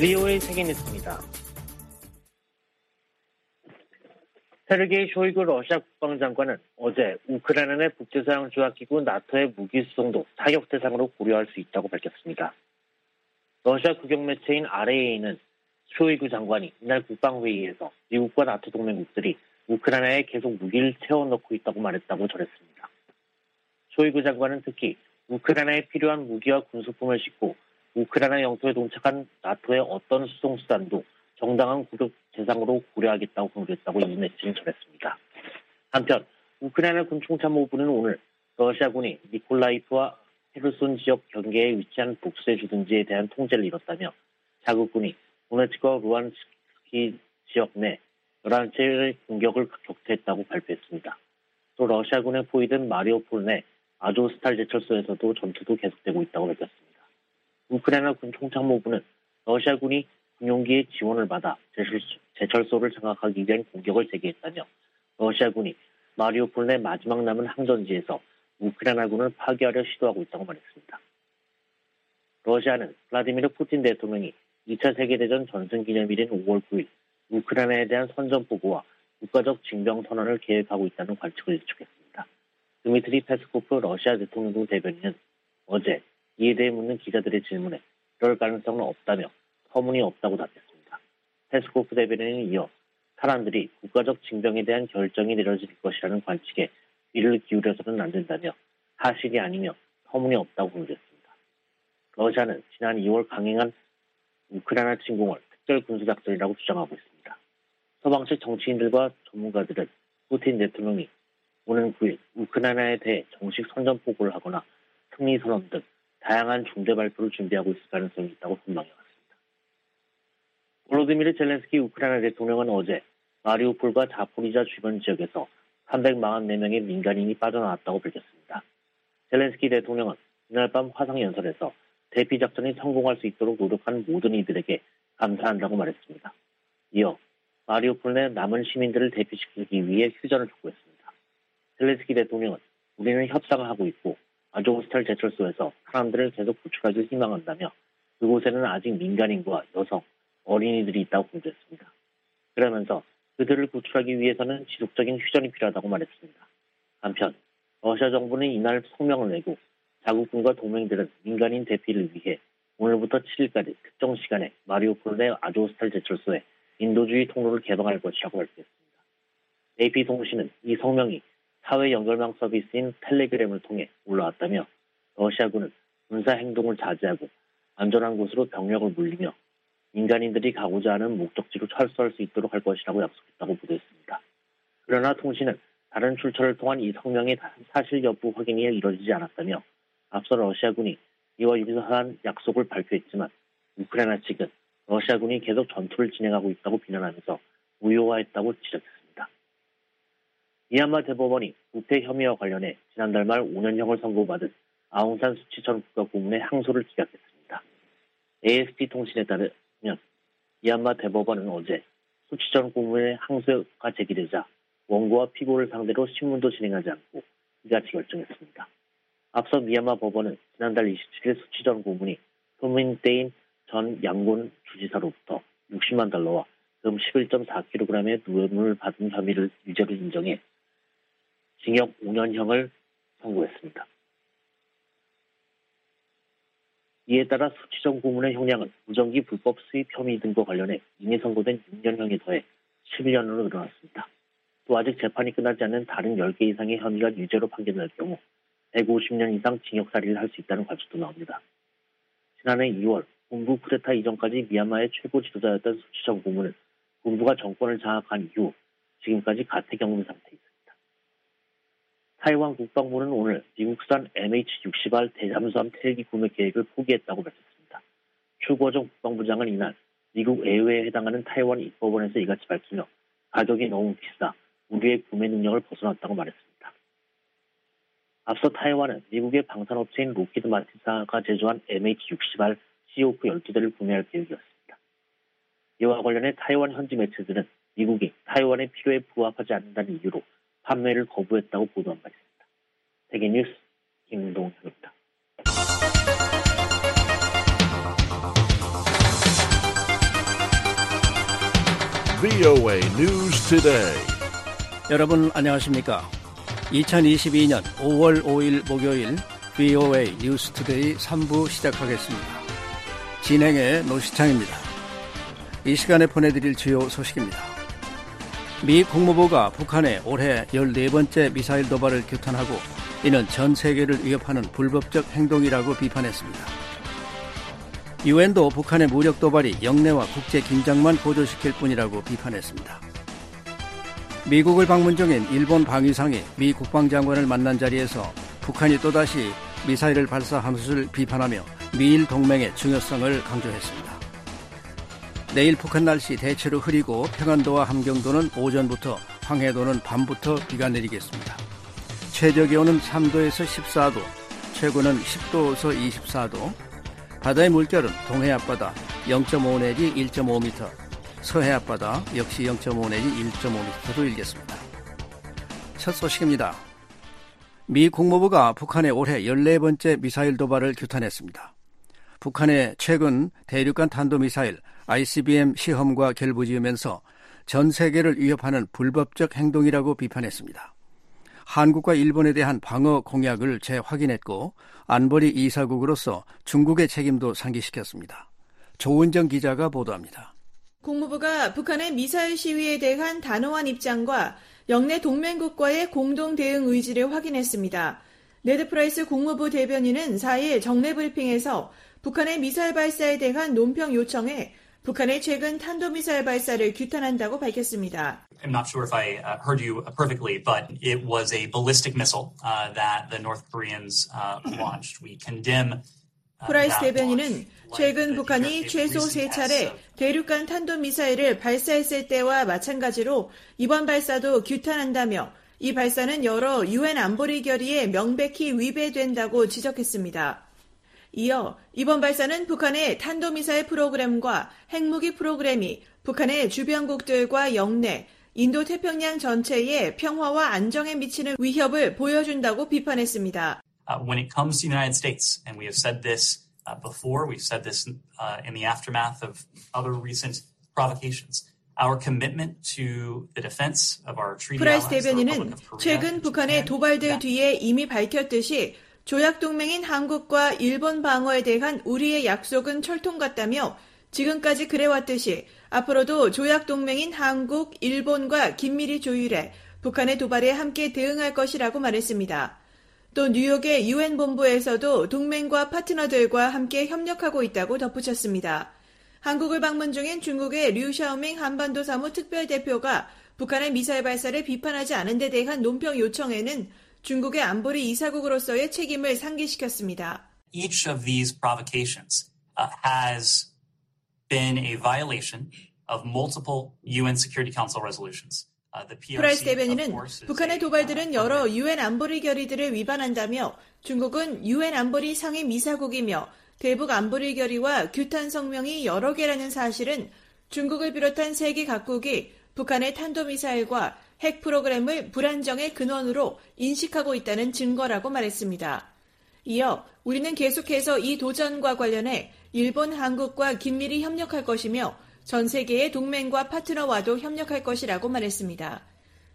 VOA 세계뉴스입니다. 세르게이 쇼이구 러시아 국방장관은 어제 우크라이나 내 북대서양조약기구 나토의 무기 수송도 타격 대상으로 고려할 수 있다고 밝혔습니다. 러시아 국영 매체인 RAA는 쇼이구 장관이 이날 국방회의에서 미국과 나토 동맹국들이 우크라이나에 계속 무기를 채워넣고 있다고 말했다고 전했습니다. 쇼이구 장관은 특히 우크라이나에 필요한 무기와 군수품을 싣고 우크라이나 영토에 동착한 나토의 어떤 수송수단도 정당한 구독 대상으로 고려하겠다고 강조했다고 이 매체는 전했습니다. 한편 우크라이나 군총참모부는 오늘 러시아군이 니콜라이프와 헤르손 지역 경계에 위치한 북수의 주둔지에 대한 통제를 잃었다며 자국군이 도네츠크와 루안스키 지역 내 11차례의 공격을 격퇴했다고 발표했습니다. 또 러시아군에 포위된 마리오폴 내 아조스탈 제철소에서도 전투도 계속되고 있다고 밝혔습니다. 우크라이나 군총참모부는 러시아군이 군용기의 지원을 받아 제철소를 장악하기 위한 공격을 재개했다며 러시아군이 마리오폴 내 마지막 남은 항전지에서 우크라이나군을 파괴하려 시도하고 있다고 말했습니다. 러시아는 블라디미르 푸틴 대통령이 2차 세계대전 전승기념일인 5월 9일 우크라이나에 대한 선전포고와 국가적 징병선언을 계획하고 있다는 관측을 예측했습니다. 드미트리 페스코프 러시아 대통령 대변인은 어제 이에 대해 묻는 기자들의 질문에 그럴 가능성은 없다며 터무니없다고 답했습니다. 페스코프 대변인은 이어 사람들이 국가적 징병에 대한 결정이 내려질 것이라는 관측에 귀를 기울여서는 안 된다며 사실이 아니며 터무니없다고 강조했습니다. 러시아는 지난 2월 강행한 우크라이나 침공을 특별 군사작전이라고 주장하고 있습니다. 서방식 정치인들과 전문가들은 푸틴 대통령이 오는 9일 우크라이나에 대해 정식 선전포고를 하거나 승리선언 등 다양한 중대 발표를 준비하고 있을 가능성이 있다고 전망해왔습니다. 볼로디미르 젤렌스키 우크라이나 대통령은 어제 마리우폴과 자포리자 주변 지역에서 344명의 민간인이 빠져나왔다고 밝혔습니다. 젤렌스키 대통령은 이날 밤 화상연설에서 대피작전이 성공할 수 있도록 노력한 모든 이들에게 감사한다고 말했습니다. 이어 마리우폴 내 남은 시민들을 대피시키기 위해 휴전을 촉구했습니다. 젤렌스키 대통령은 우리는 협상을 하고 있고 아조스탈 제철소에서 사람들을 계속 구출하길 희망한다며 그곳에는 아직 민간인과 여성, 어린이들이 있다고 강조했습니다. 그러면서 그들을 구출하기 위해서는 지속적인 휴전이 필요하다고 말했습니다. 한편 러시아 정부는 이날 성명을 내고 자국군과 동맹들은 민간인 대피를 위해 오늘부터 7일까지 특정 시간에 마리우폴 내 아조스탈 제철소에 인도주의 통로를 개방할 것이라고 발표했습니다. AP통신은 이 성명이 사회 연결망 서비스인 텔레그램을 통해 올라왔다며 러시아군은 군사 행동을 자제하고 안전한 곳으로 병력을 물리며 민간인들이 가고자 하는 목적지로 철수할 수 있도록 할 것이라고 약속했다고 보도했습니다. 그러나 통신은 다른 출처를 통한 이 성명의 사실 여부 확인이 이뤄지지 않았다며 앞서 러시아군이 이와 유사한 약속을 발표했지만 우크라이나 측은 러시아군이 계속 전투를 진행하고 있다고 비난하면서 무효화했다고 지적했습니다. 미얀마 대법원이 부패 혐의와 관련해 지난달 말 5년형을 선고받은 아웅산 수치 전 국가고문의 항소를 기각했습니다. AFP 통신에 따르면 미얀마 대법원은 어제 수치 전 고문의 항소가 제기되자 원고와 피고를 상대로 신문도 진행하지 않고 이같이 결정했습니다. 앞서 미얀마 법원은 지난달 27일 수치 전 고문이 소민대인 전 양곤 주지사로부터 60만 달러와 금 11.4kg의 뇌물을 받은 혐의를 유죄를 인정해 징역 5년형을 선고했습니다. 이에 따라 수치 전 고문의 형량은 무전기 불법 수입 혐의 등과 관련해 이미 선고된 6년형에 더해 11년으로 늘어났습니다. 또 아직 재판이 끝나지 않은 다른 10개 이상의 혐의가 유죄로 판결될 경우 150년 이상 징역살이를 할 수 있다는 관측도 나옵니다. 지난해 2월 군부 쿠데타 이전까지 미얀마의 최고 지도자였던 수치 전 고문은 군부가 정권을 장악한 이후 지금까지 가택경무 상태에 있습니다. 타이완 국방부는 오늘 미국산 MH-60R 대잠수함 헬기 구매 계획을 포기했다고 밝혔습니다. 추구호정 국방부장은 이날 미국 의회에 해당하는 타이완 입법원에서 이같이 밝히며 가격이 너무 비싸 우리의 구매 능력을 벗어났다고 말했습니다. 앞서 타이완은 미국의 방산업체인 로키드 마틴사가 제조한 MH-60R COF 12대를 구매할 계획이었습니다. 이와 관련해 타이완 현지 매체들은 미국이 타이완의 필요에 부합하지 않는다는 이유로 판매를 거부했다고 보도한 바 있습니다. 세계뉴스 김동현입니다. VOA News Today. 여러분 안녕하십니까? 2022년 5월 5일 목요일 VOA News Today 3부 시작하겠습니다. 진행의 노시창입니다. 이 시간에 보내드릴 주요 소식입니다. 미 국무부가 북한의 올해 14번째 미사일 도발을 규탄하고 이는 전 세계를 위협하는 불법적 행동이라고 비판했습니다. 유엔도 북한의 무력 도발이 영내와 국제 긴장만 고조시킬 뿐이라고 비판했습니다. 미국을 방문 중인 일본 방위상이 미 국방장관을 만난 자리에서 북한이 또다시 미사일을 발사한 것을 비판하며 미일 동맹의 중요성을 강조했습니다. 내일 북한 날씨 대체로 흐리고 평안도와 함경도는 오전부터, 황해도는 밤부터 비가 내리겠습니다. 최저기온은 3도에서 14도, 최고는 10도에서 24도, 바다의 물결은 동해 앞바다 0.5 내지 1.5m, 서해 앞바다 역시 0.5 내지 1.5m로 일겠습니다. 첫 소식입니다. 미 국무부가 북한의 올해 14번째 미사일 도발을 규탄했습니다. 북한의 최근 대륙간 탄도미사일 ICBM 시험과 결부지으면서 전 세계를 위협하는 불법적 행동이라고 비판했습니다. 한국과 일본에 대한 방어 공약을 재확인했고 안보리 이사국으로서 중국의 책임도 상기시켰습니다. 조은정 기자가 보도합니다. 국무부가 북한의 미사일 시위에 대한 단호한 입장과 영내 동맹국과의 공동 대응 의지를 확인했습니다. 네드 프라이스 국무부 대변인은 4일 정례 브리핑에서 북한의 미사일 발사에 대한 논평 요청에 북한의 최근 탄도미사일 발사를 규탄한다고 밝혔습니다. I'm not sure if I heard you perfectly, but it was a ballistic missile that the North Koreans launched. We condemn 프라이스 대변인은 최근 북한이 최소 3차례 대륙간 탄도미사일을 발사했을 때와 마찬가지로 이번 발사도 규탄한다며 이 발사는 여러 유엔 안보리 결의에 명백히 위배된다고 지적했습니다. 이어 이번 발사는 북한의 탄도미사일 프로그램과 핵무기 프로그램이 북한의 주변국들과 영내, 인도태평양 전체의 평화와 안정에 미치는 위협을 보여준다고 비판했습니다. When it comes to the United States, and we have said this before, we've said this in the aftermath of other recent provocations. Our commitment to the defense of our treaty allies, 프라이스 대변인은 최근 북한의 도발들 뒤에 이미 밝혔듯이 조약동맹인 한국과 일본 방어에 대한 우리의 약속은 철통 같다며 지금까지 그래왔듯이 앞으로도 조약동맹인 한국, 일본과 긴밀히 조율해 북한의 도발에 함께 대응할 것이라고 말했습니다. 또 뉴욕의 유엔 본부에서도 동맹과 파트너들과 함께 협력하고 있다고 덧붙였습니다. 한국을 방문 중인 중국의 류샤오밍 한반도 사무 특별대표가 북한의 미사일 발사를 비판하지 않은 데 대한 논평 요청에는 중국의 안보리 이사국으로서의 책임을 상기시켰습니다. Each of these provocations has been a violation of multiple UN Security Council resolutions. 프라이스 대변인은 북한의 도발들은 여러 유엔 안보리 결의들을 위반한다며 중국은 유엔 안보리 상임 이사국이며 대북 안보리 결의와 규탄 성명이 여러 개라는 사실은 중국을 비롯한 세계 각국이 북한의 탄도미사일과 핵 프로그램을 불안정의 근원으로 인식하고 있다는 증거라고 말했습니다. 이어 우리는 계속해서 이 도전과 관련해 일본, 한국과 긴밀히 협력할 것이며 전 세계의 동맹과 파트너와도 협력할 것이라고 말했습니다.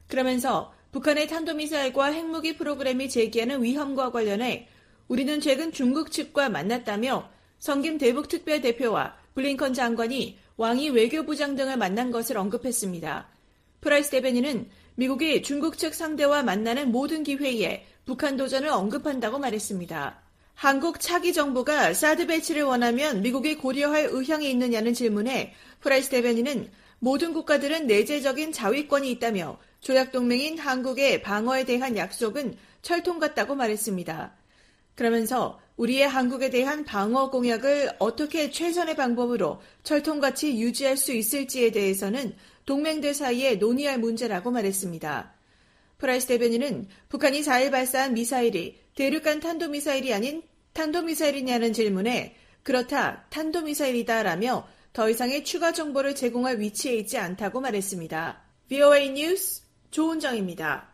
그러면서 북한의 탄도미사일과 핵무기 프로그램이 제기하는 위험과 관련해 우리는 최근 중국 측과 만났다며 성김 대북특별대표와 블링컨 장관이 왕이 외교부장 등을 만난 것을 언급했습니다. 프라이스 대변인은 미국이 중국 측 상대와 만나는 모든 기회에 북한 도전을 언급한다고 말했습니다. 한국 차기 정부가 사드 배치를 원하면 미국이 고려할 의향이 있느냐는 질문에 프라이스 대변인은 모든 국가들은 내재적인 자위권이 있다며 조약동맹인 한국의 방어에 대한 약속은 철통 같다고 말했습니다. 그러면서 우리의 한국에 대한 방어 공약을 어떻게 최선의 방법으로 철통같이 유지할 수 있을지에 대해서는 동맹들 사이에 논의할 문제라고 말했습니다. 프라이스 대변인은 북한이 4일 발사한 미사일이 대륙간 탄도미사일이 아닌 탄도미사일이냐는 질문에 그렇다, 탄도미사일이다라며 더 이상의 추가 정보를 제공할 위치에 있지 않다고 말했습니다. VOA 뉴스 조은정입니다.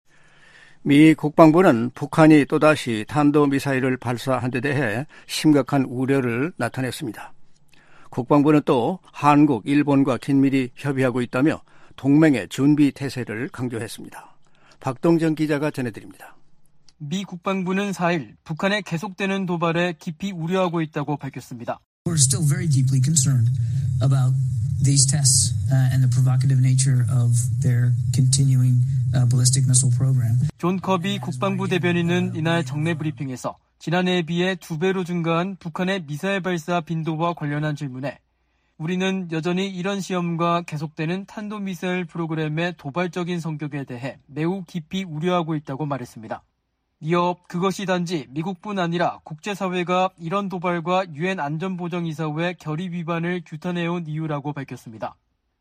미 국방부는 북한이 또다시 탄도미사일을 발사한 데 대해 심각한 우려를 나타냈습니다. 국방부는 또 한국, 일본과 긴밀히 협의하고 있다며 동맹의 준비 태세를 강조했습니다. 박동정 기자가 전해드립니다. 미 국방부는 4일 북한의 계속되는 도발에 깊이 우려하고 있다고 밝혔습니다. We're still very deeply concerned about these tests and the provocative nature of their continuing ballistic missile program. 존 커비 국방부 대변인은 이날 정례 브리핑에서 지난해에 비해 2배로 증가한 북한의 미사일 발사 빈도와 관련한 질문에 우리는 여전히 이런 시험과 계속되는 탄도미사일 프로그램의 도발적인 성격에 대해 매우 깊이 우려하고 있다고 말했습니다. 이어 그것이 단지 미국뿐 아니라 국제사회가 이런 도발과 유엔 안전보장이사회 결의 위반을 규탄해온 이유라고 밝혔습니다.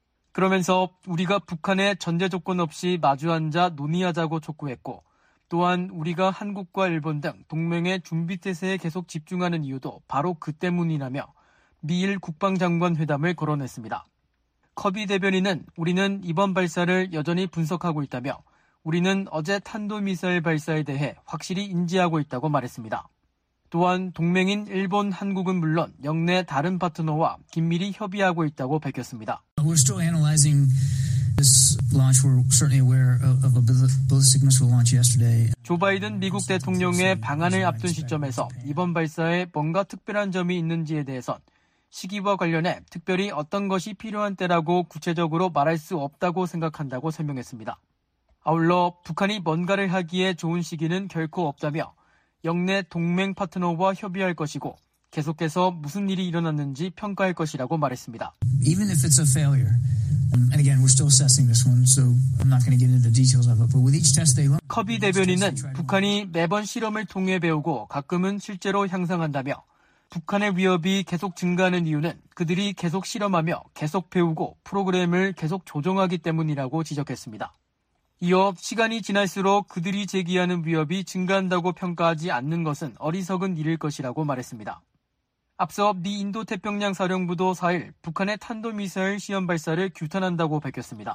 그러면서 우리가 북한의 전제 조건 없이 마주 앉아 논의하자고 촉구했고 또한 우리가 한국과 일본 등 동맹의 준비태세에 계속 집중하는 이유도 바로 그 때문이라며 미일 국방장관 회담을 거론했습니다. 커비 대변인은 우리는 이번 발사를 여전히 분석하고 있다며 우리는 어제 탄도미사일 발사에 대해 확실히 인지하고 있다고 말했습니다. 또한 동맹인 일본, 한국은 물론 영내 다른 파트너와 긴밀히 협의하고 있다고 밝혔습니다. We're still analyzing this launch. We're certainly aware of a ballistic missile launch yesterday. 조 바이든 미국 대통령의 방한을 앞둔 시점에서 이번 발사에 뭔가 특별한 점이 있는지에 대해선 시기와 관련해 특별히 어떤 것이 필요한 때라고 구체적으로 말할 수 없다고 생각한다고 설명했습니다. 아울러 북한이 뭔가를 하기에 좋은 시기는 결코 없다며 영내 동맹 파트너와 협의할 것이고 계속해서 무슨 일이 일어났는지 평가할 것이라고 말했습니다. Even if it's a failure, and again, we're still assessing this one, so I'm not going to get into the details of it, but with each test they learn. 커비 대변인은 북한이 매번 실험을 통해 배우고 가끔은 실제로 향상한다며 북한의 위협이 계속 증가하는 이유는 그들이 계속 실험하며 계속 배우고 프로그램을 계속 조정하기 때문이라고 지적했습니다. 이어 시간이 지날수록 그들이 제기하는 위협이 증가한다고 평가하지 않는 것은 어리석은 일일 것이라고 말했습니다. 앞서 미 인도태평양 사령부도 4일 북한의 탄도미사일 시험 발사를 규탄한다고 밝혔습니다.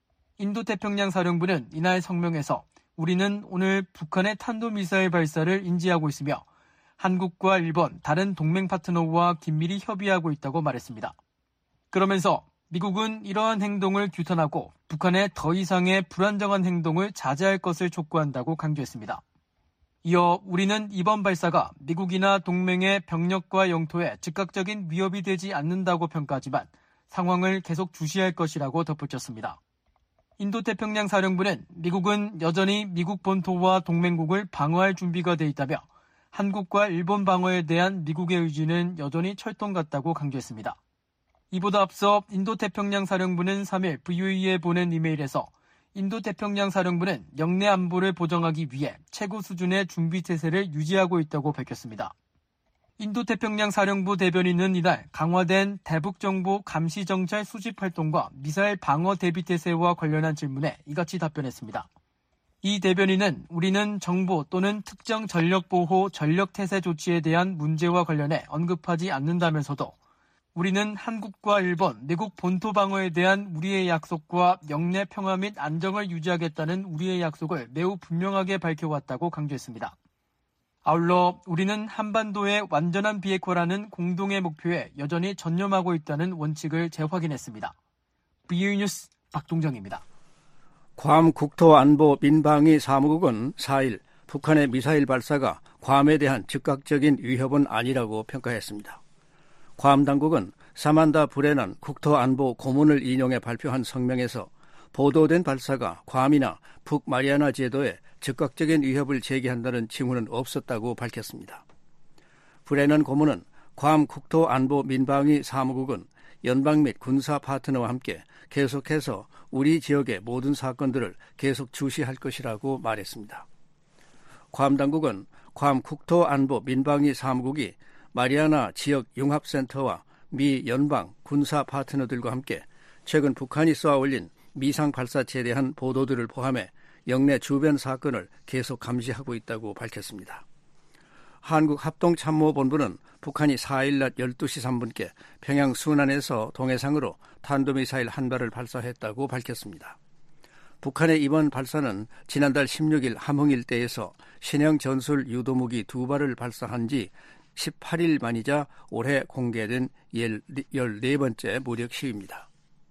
인도태평양 사령부는 이날 성명에서 우리는 오늘 북한의 탄도미사일 발사를 인지하고 있으며 한국과 일본, 다른 동맹 파트너와 긴밀히 협의하고 있다고 말했습니다. 그러면서 미국은 이러한 행동을 규탄하고 북한의 더 이상의 불안정한 행동을 자제할 것을 촉구한다고 강조했습니다. 이어 우리는 이번 발사가 미국이나 동맹의 병력과 영토에 즉각적인 위협이 되지 않는다고 평가하지만 상황을 계속 주시할 것이라고 덧붙였습니다. 인도태평양 사령부는 미국은 여전히 미국 본토와 동맹국을 방어할 준비가 돼 있다며 한국과 일본 방어에 대한 미국의 의지는 여전히 철통 같다고 강조했습니다. 이보다 앞서 인도태평양 사령부는 3일 VOA에 보낸 이메일에서 인도태평양 사령부는 영내 안보를 보장하기 위해 최고 수준의 준비 태세를 유지하고 있다고 밝혔습니다. 인도태평양 사령부 대변인은 이날 강화된 대북정보 감시정찰 수집 활동과 미사일 방어 대비 태세와 관련한 질문에 이같이 답변했습니다. 이 대변인은 우리는 정보 또는 특정 전력보호, 전력태세 조치에 대한 문제와 관련해 언급하지 않는다면서도 우리는 한국과 일본, 미국 본토 방어에 대한 우리의 약속과 영내 평화 및 안정을 유지하겠다는 우리의 약속을 매우 분명하게 밝혀왔다고 강조했습니다. 아울러 우리는 한반도의 완전한 비핵화라는 공동의 목표에 여전히 전념하고 있다는 원칙을 재확인했습니다. VOA 뉴스 박동정입니다. 괌 국토안보민방위 사무국은 4일 북한의 미사일 발사가 괌에 대한 즉각적인 위협은 아니라고 평가했습니다. 괌 당국은 사만다 브레넌 국토안보 고문을 인용해 발표한 성명에서 보도된 발사가 괌이나 북마리아나 제도에 즉각적인 위협을 제기한다는 징후는 없었다고 밝혔습니다. 브레넌 고문은 괌 국토안보민방위 사무국은 연방 및 군사 파트너와 함께 계속해서 우리 지역의 모든 사건들을 계속 주시할 것이라고 말했습니다. 괌 당국은 괌 국토안보민방위 사무국이 마리아나 지역 융합센터와 미 연방 군사 파트너들과 함께 최근 북한이 쏘아올린 미상 발사체에 대한 보도들을 포함해 영내 주변 사건을 계속 감시하고 있다고 밝혔습니다. 한국합동참모본부는 북한이 4일 낮 12시 3분께 평양 순안에서 동해상으로 탄도미사일 한 발을 발사했다고 밝혔습니다. 북한의 이번 발사는 지난달 16일 함흥 일대에서 신형 전술 유도무기 2발을 발사한 지 18일 만이자 올해 공개된 14번째 무력 시위입니다.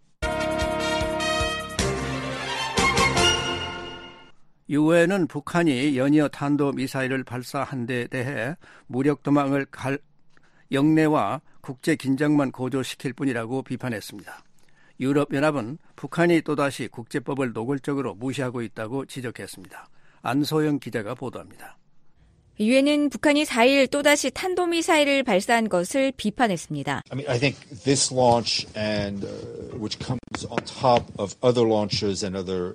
유엔은 북한이 연이어 탄도미사일을 발사한 데 대해 무력 도망을 영내와 국제 긴장만 고조시킬 뿐이라고 비판했습니다. 유럽연합은 북한이 또다시 국제법을 노골적으로 무시하고 있다고 지적했습니다. 안소영 기자가 보도합니다. 유엔은 북한이 4일 또다시 탄도미사일을 발사한 것을 비판했습니다. I think this launch and which comes on top of other launches and other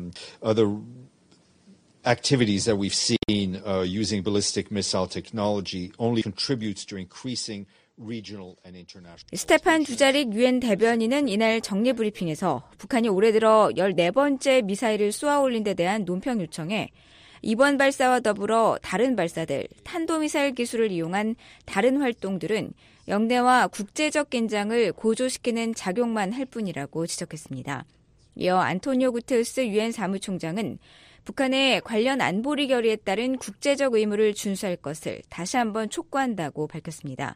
activities that we've seen using ballistic missile technology only contributes to increasing regional and international. 스테판 두자릭 유엔 대변인은 이날 정례 브리핑에서 북한이 올해 들어 14번째 미사일을 쏘아 올린 데 대한 논평 요청에 이번 발사와 더불어 다른 발사들, 탄도미사일 기술을 이용한 다른 활동들은 영내와 국제적 긴장을 고조시키는 작용만 할 뿐이라고 지적했습니다. 이어 안토니오 구테르스 유엔 사무총장은 북한의 관련 안보리 결의에 따른 국제적 의무를 준수할 것을 다시 한번 촉구한다고 밝혔습니다.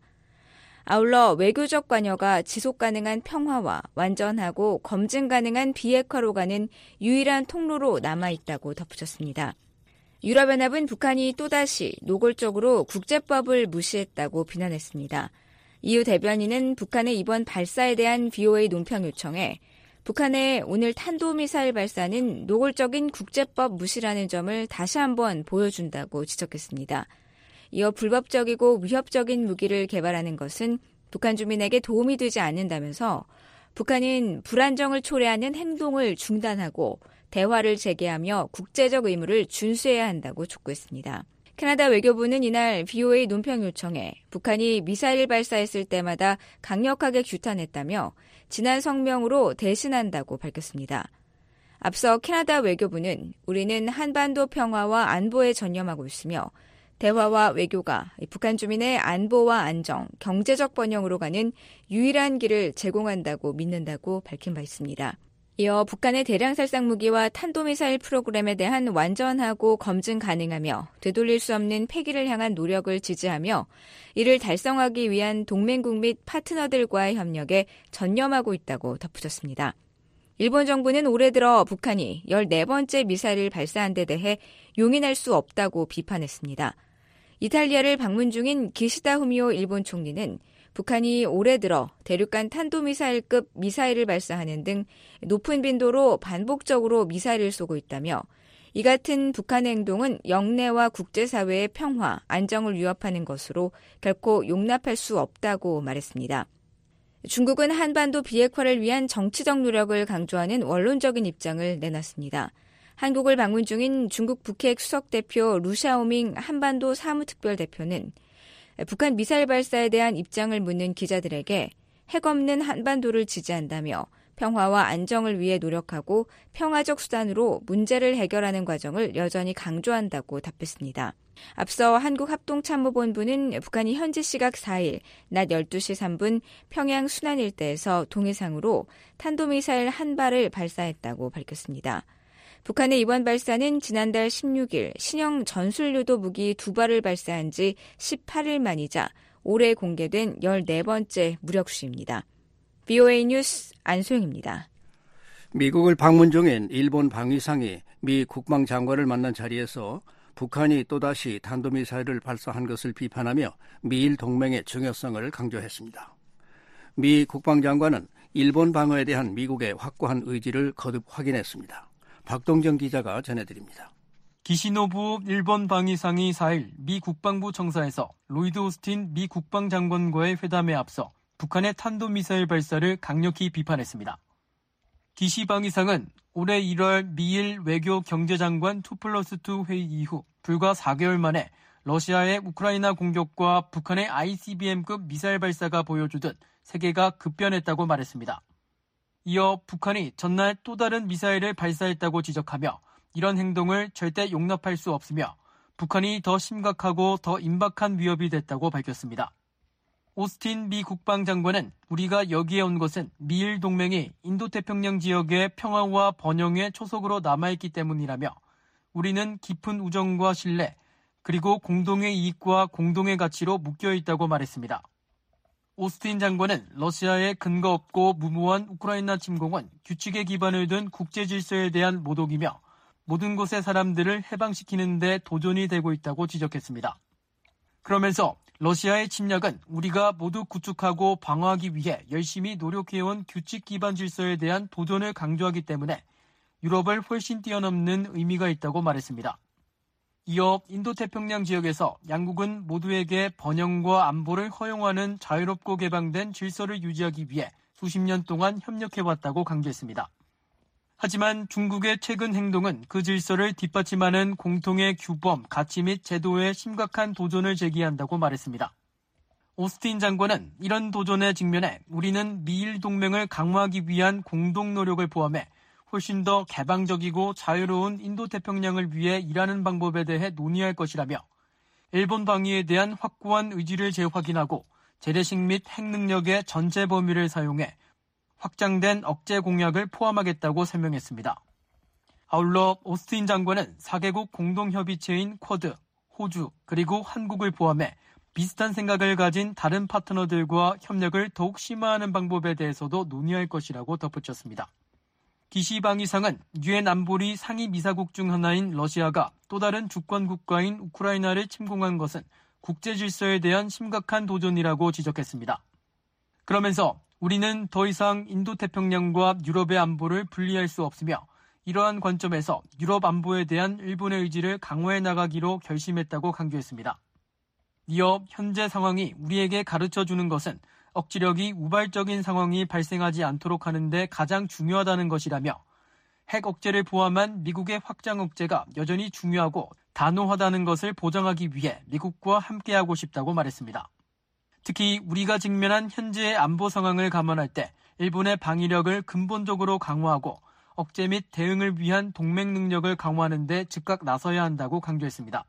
아울러 외교적 관여가 지속 가능한 평화와 완전하고 검증 가능한 비핵화로 가는 유일한 통로로 남아있다고 덧붙였습니다. 유럽연합은 북한이 또다시 노골적으로 국제법을 무시했다고 비난했습니다. EU 대변인은 북한의 이번 발사에 대한 VOA 논평 요청에 북한의 오늘 탄도미사일 발사는 노골적인 국제법 무시라는 점을 다시 한번 보여준다고 지적했습니다. 이어 불법적이고 위협적인 무기를 개발하는 것은 북한 주민에게 도움이 되지 않는다면서 북한은 불안정을 초래하는 행동을 중단하고 대화를 재개하며 국제적 의무를 준수해야 한다고 촉구했습니다. 캐나다 외교부는 이날 VOA 논평 요청에 북한이 미사일 발사했을 때마다 강력하게 규탄했다며 지난 성명으로 대신한다고 밝혔습니다. 앞서 캐나다 외교부는 우리는 한반도 평화와 안보에 전념하고 있으며 대화와 외교가 북한 주민의 안보와 안정, 경제적 번영으로 가는 유일한 길을 제공한다고 믿는다고 밝힌 바 있습니다. 이어 북한의 대량 살상 무기와 탄도미사일 프로그램에 대한 완전하고 검증 가능하며 되돌릴 수 없는 폐기를 향한 노력을 지지하며 이를 달성하기 위한 동맹국 및 파트너들과의 협력에 전념하고 있다고 덧붙였습니다. 일본 정부는 올해 들어 북한이 14번째 미사일을 발사한 데 대해 용인할 수 없다고 비판했습니다. 이탈리아를 방문 중인 기시다 후미오 일본 총리는 북한이 올해 들어 대륙간 탄도미사일급 미사일을 발사하는 등 높은 빈도로 반복적으로 미사일을 쏘고 있다며 이 같은 북한의 행동은 영내와 국제사회의 평화, 안정을 위협하는 것으로 결코 용납할 수 없다고 말했습니다. 중국은 한반도 비핵화를 위한 정치적 노력을 강조하는 원론적인 입장을 내놨습니다. 한국을 방문 중인 중국 북핵 수석대표 루샤오밍 한반도 사무특별대표는 북한 미사일 발사에 대한 입장을 묻는 기자들에게 핵 없는 한반도를 지지한다며 평화와 안정을 위해 노력하고 평화적 수단으로 문제를 해결하는 과정을 여전히 강조한다고 답했습니다. 앞서 한국합동참모본부는 북한이 현지 시각 4일 낮 12시 3분 평양 순안 일대에서 동해상으로 탄도미사일 한 발을 발사했다고 밝혔습니다. 북한의 이번 발사는 지난달 16일 신형 전술유도 무기 2발을 발사한 지 18일 만이자 올해 공개된 14번째 무력 시위입니다. VOA 뉴스 안소영입니다. 미국을 방문 중인 일본 방위상이 미 국방장관을 만난 자리에서 북한이 또다시 탄도미사일을 발사한 것을 비판하며 미일 동맹의 중요성을 강조했습니다. 미 국방장관은 일본 방어에 대한 미국의 확고한 의지를 거듭 확인했습니다. 박동정 기자가 전해드립니다. 기시노부 일본 방위상이 4일 미 국방부 청사에서 로이드 오스틴 미 국방장관과의 회담에 앞서 북한의 탄도미사일 발사를 강력히 비판했습니다. 기시 방위상은 올해 1월 미일 외교 경제장관 2+2 회의 이후 불과 4개월 만에 러시아의 우크라이나 공격과 북한의 ICBM급 미사일 발사가 보여주듯 세계가 급변했다고 말했습니다. 이어 북한이 전날 또 다른 미사일을 발사했다고 지적하며 이런 행동을 절대 용납할 수 없으며 북한이 더 심각하고 더 임박한 위협이 됐다고 밝혔습니다. 오스틴 미 국방장관은 우리가 여기에 온 것은 미일 동맹이 인도태평양 지역의 평화와 번영의 초석으로 남아있기 때문이라며 우리는 깊은 우정과 신뢰, 그리고 공동의 이익과 공동의 가치로 묶여 있다고 말했습니다. 오스틴 장관은 러시아의 근거 없고 무모한 우크라이나 침공은 규칙에 기반을 둔 국제 질서에 대한 모독이며 모든 곳의 사람들을 해방시키는 데 도전이 되고 있다고 지적했습니다. 그러면서 러시아의 침략은 우리가 모두 구축하고 방어하기 위해 열심히 노력해온 규칙 기반 질서에 대한 도전을 강조하기 때문에 유럽을 훨씬 뛰어넘는 의미가 있다고 말했습니다. 이어 인도태평양 지역에서 양국은 모두에게 번영과 안보를 허용하는 자유롭고 개방된 질서를 유지하기 위해 수십 년 동안 협력해왔다고 강조했습니다. 하지만 중국의 최근 행동은 그 질서를 뒷받침하는 공통의 규범, 가치 및 제도에 심각한 도전을 제기한다고 말했습니다. 오스틴 장관은 이런 도전에 직면해 우리는 미일 동맹을 강화하기 위한 공동 노력을 포함해 훨씬 더 개방적이고 자유로운 인도태평양을 위해 일하는 방법에 대해 논의할 것이라며 일본 방위에 대한 확고한 의지를 재확인하고 재래식 및 핵능력의 전체 범위를 사용해 확장된 억제 공약을 포함하겠다고 설명했습니다. 아울러 오스틴 장관은 4개국 공동협의체인 쿼드, 호주 그리고 한국을 포함해 비슷한 생각을 가진 다른 파트너들과 협력을 더욱 심화하는 방법에 대해서도 논의할 것이라고 덧붙였습니다. 기시 방위상은 유엔 안보리 상위 미사국 중 하나인 러시아가 또 다른 주권 국가인 우크라이나를 침공한 것은 국제 질서에 대한 심각한 도전이라고 지적했습니다. 그러면서 우리는 더 이상 인도태평양과 유럽의 안보를 분리할 수 없으며 이러한 관점에서 유럽 안보에 대한 일본의 의지를 강화해 나가기로 결심했다고 강조했습니다. 이어 현재 상황이 우리에게 가르쳐주는 것은 억지력이 우발적인 상황이 발생하지 않도록 하는 데 가장 중요하다는 것이라며 핵 억제를 포함한 미국의 확장 억제가 여전히 중요하고 단호하다는 것을 보장하기 위해 미국과 함께하고 싶다고 말했습니다. 특히 우리가 직면한 현재의 안보 상황을 감안할 때 일본의 방위력을 근본적으로 강화하고 억제 및 대응을 위한 동맹 능력을 강화하는 데 즉각 나서야 한다고 강조했습니다.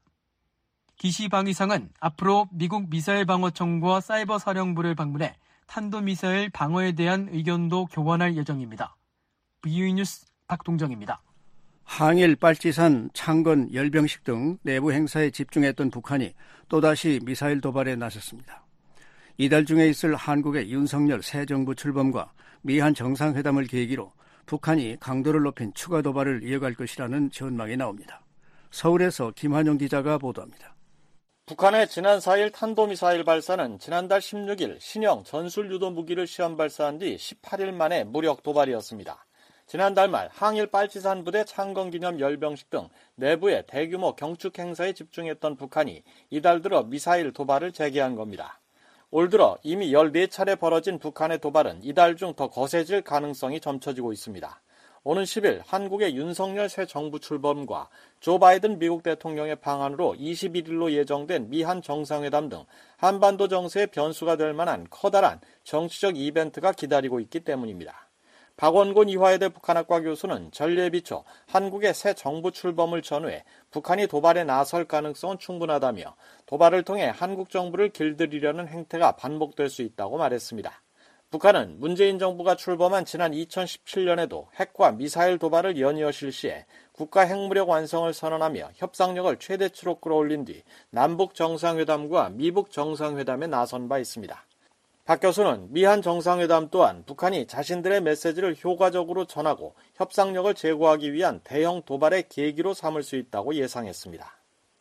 기시 방위상은 앞으로 미국 미사일 방어청과 사이버 사령부를 방문해 탄도미사일 방어에 대한 의견도 교환할 예정입니다. VOE 뉴스 박동정입니다. 항일, 빨치산, 창건, 열병식 등 내부 행사에 집중했던 북한이 또다시 미사일 도발에 나섰습니다. 이달 중에 있을 한국의 윤석열 새 정부 출범과 미한 정상회담을 계기로 북한이 강도를 높인 추가 도발을 이어갈 것이라는 전망이 나옵니다. 서울에서 김한영 기자가 보도합니다. 북한의 지난 4일 탄도미사일 발사는 지난달 16일 신형 전술유도 무기를 시험 발사한 뒤 18일 만에 무력 도발이었습니다. 지난달 말 항일 빨치산 부대 창건기념 열병식 등 내부의 대규모 경축 행사에 집중했던 북한이 이달 들어 미사일 도발을 재개한 겁니다. 올 들어 이미 14차례 벌어진 북한의 도발은 이달 중 더 거세질 가능성이 점쳐지고 있습니다. 오는 10일 한국의 윤석열 새 정부 출범과 조 바이든 미국 대통령의 방한으로 21일로 예정된 미한 정상회담 등 한반도 정세의 변수가 될 만한 커다란 정치적 이벤트가 기다리고 있기 때문입니다. 박원곤 이화여대 북한학과 교수는 전례에 비춰 한국의 새 정부 출범을 전후해 북한이 도발에 나설 가능성은 충분하다며 도발을 통해 한국 정부를 길들이려는 행태가 반복될 수 있다고 말했습니다. 북한은 문재인 정부가 출범한 지난 2017년에도 핵과 미사일 도발을 연이어 실시해 국가 핵무력 완성을 선언하며 협상력을 최대치로 끌어올린 뒤 남북 정상회담과 미북 정상회담에 나선 바 있습니다. 박 교수는 미한 정상회담 또한 북한이 자신들의 메시지를 효과적으로 전하고 협상력을 제고하기 위한 대형 도발의 계기로 삼을 수 있다고 예상했습니다.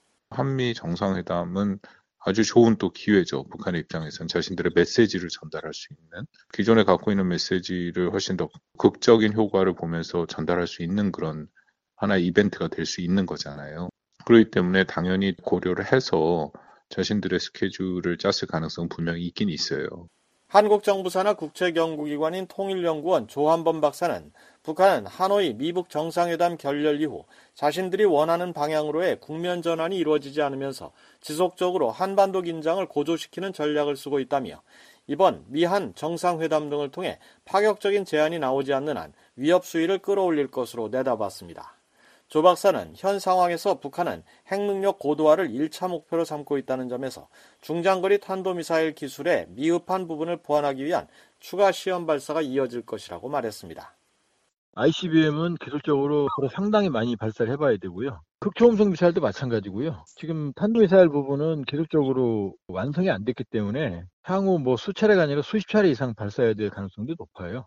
한미 정상회담은 아주 좋은 또 기회죠. 북한의 입장에서는 자신들의 메시지를 전달할 수 있는, 기존에 갖고 있는 메시지를 훨씬 더 극적인 효과를 보면서 전달할 수 있는 그런 하나의 이벤트가 될 수 있는 거잖아요. 그렇기 때문에 당연히 고려를 해서 자신들의 스케줄을 짰을 가능성은 분명히 있긴 있어요. 한국 정부 산하 국책연구기관인 통일연구원 조한범 박사는 북한은 하노이 미북 정상회담 결렬 이후 자신들이 원하는 방향으로의 국면 전환이 이루어지지 않으면서 지속적으로 한반도 긴장을 고조시키는 전략을 쓰고 있다며 이번 미한 정상회담 등을 통해 파격적인 제안이 나오지 않는 한 위협 수위를 끌어올릴 것으로 내다봤습니다. 조 박사는 현 상황에서 북한은 핵능력 고도화를 1차 목표로 삼고 있다는 점에서 중장거리 탄도미사일 기술의 미흡한 부분을 보완하기 위한 추가 시험 발사가 이어질 것이라고 말했습니다. ICBM은 기술적으로 상당히 많이 발사를 해봐야 되고요. 극초음속 미사일도 마찬가지고요. 지금 탄도미사일 부분은 기술적으로 완성이 안 됐기 때문에 향후 수차례가 아니라 수십 차례 이상 발사해야 될 가능성도 높아요.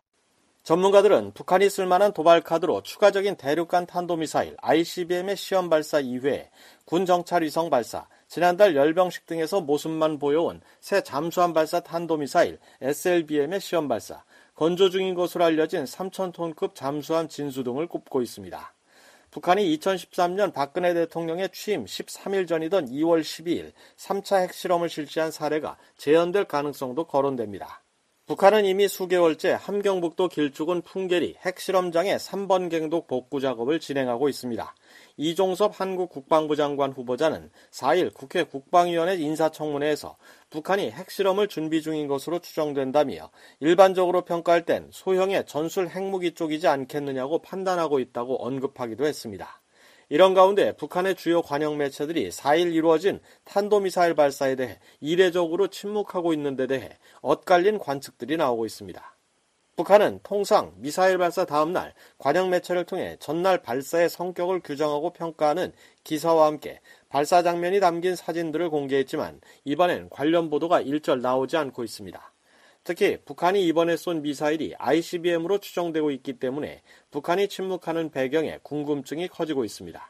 전문가들은 북한이 쓸만한 도발 카드로 추가적인 대륙간 탄도미사일 ICBM의 시험 발사 이외에 군 정찰 위성 발사, 지난달 열병식 등에서 모습만 보여온 새 잠수함 발사 탄도미사일 SLBM의 시험 발사, 건조 중인 것으로 알려진 3,000톤급 잠수함 진수 등을 꼽고 있습니다. 북한이 2013년 박근혜 대통령의 취임 13일 전이던 2월 12일 3차 핵실험을 실시한 사례가 재현될 가능성도 거론됩니다. 북한은 이미 수개월째 함경북도 길쭉은 풍계리 핵실험장의 3번 갱독 복구 작업을 진행하고 있습니다. 이종섭 한국 국방부 장관 후보자는 4일 국회 국방위원회 인사청문회에서 북한이 핵실험을 준비 중인 것으로 추정된다며 일반적으로 평가할 땐 소형의 전술 핵무기 쪽이지 않겠느냐고 판단하고 있다고 언급하기도 했습니다. 이런 가운데 북한의 주요 관영 매체들이 4일 이루어진 탄도미사일 발사에 대해 이례적으로 침묵하고 있는 데 대해 엇갈린 관측들이 나오고 있습니다. 북한은 통상 미사일 발사 다음 날 관영 매체를 통해 전날 발사의 성격을 규정하고 평가하는 기사와 함께 발사 장면이 담긴 사진들을 공개했지만 이번엔 관련 보도가 일절 나오지 않고 있습니다. 특히 북한이 이번에 쏜 미사일이 ICBM으로 추정되고 있기 때문에 북한이 침묵하는 배경에 궁금증이 커지고 있습니다.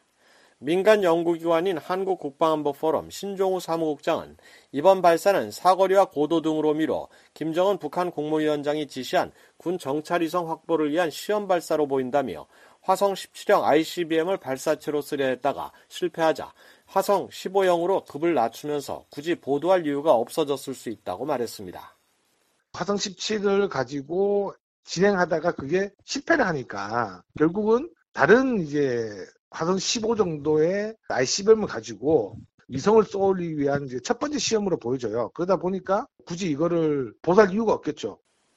민간 연구기관인 한국국방안보포럼 신종우 사무국장은 이번 발사는 사거리와 고도 등으로 미뤄 김정은 북한 국무위원장이 지시한 군 정찰위성 확보를 위한 시험 발사로 보인다며 화성 17형 ICBM을 발사체로 쓰려 했다가 실패하자 화성 15형으로 급을 낮추면서 굳이 보도할 이유가 없어졌을 수 있다고 말했습니다. 화성 17을 가지고 진행하다가 그게 실패를 하니까 결국은 다른 화성 15 정도의 ICBM을 가지고 위성을 쏘기 위한 첫 번째 시험으로 보여져요. 그러다 보니까 굳이 이거를 보도할 이유가 없겠죠.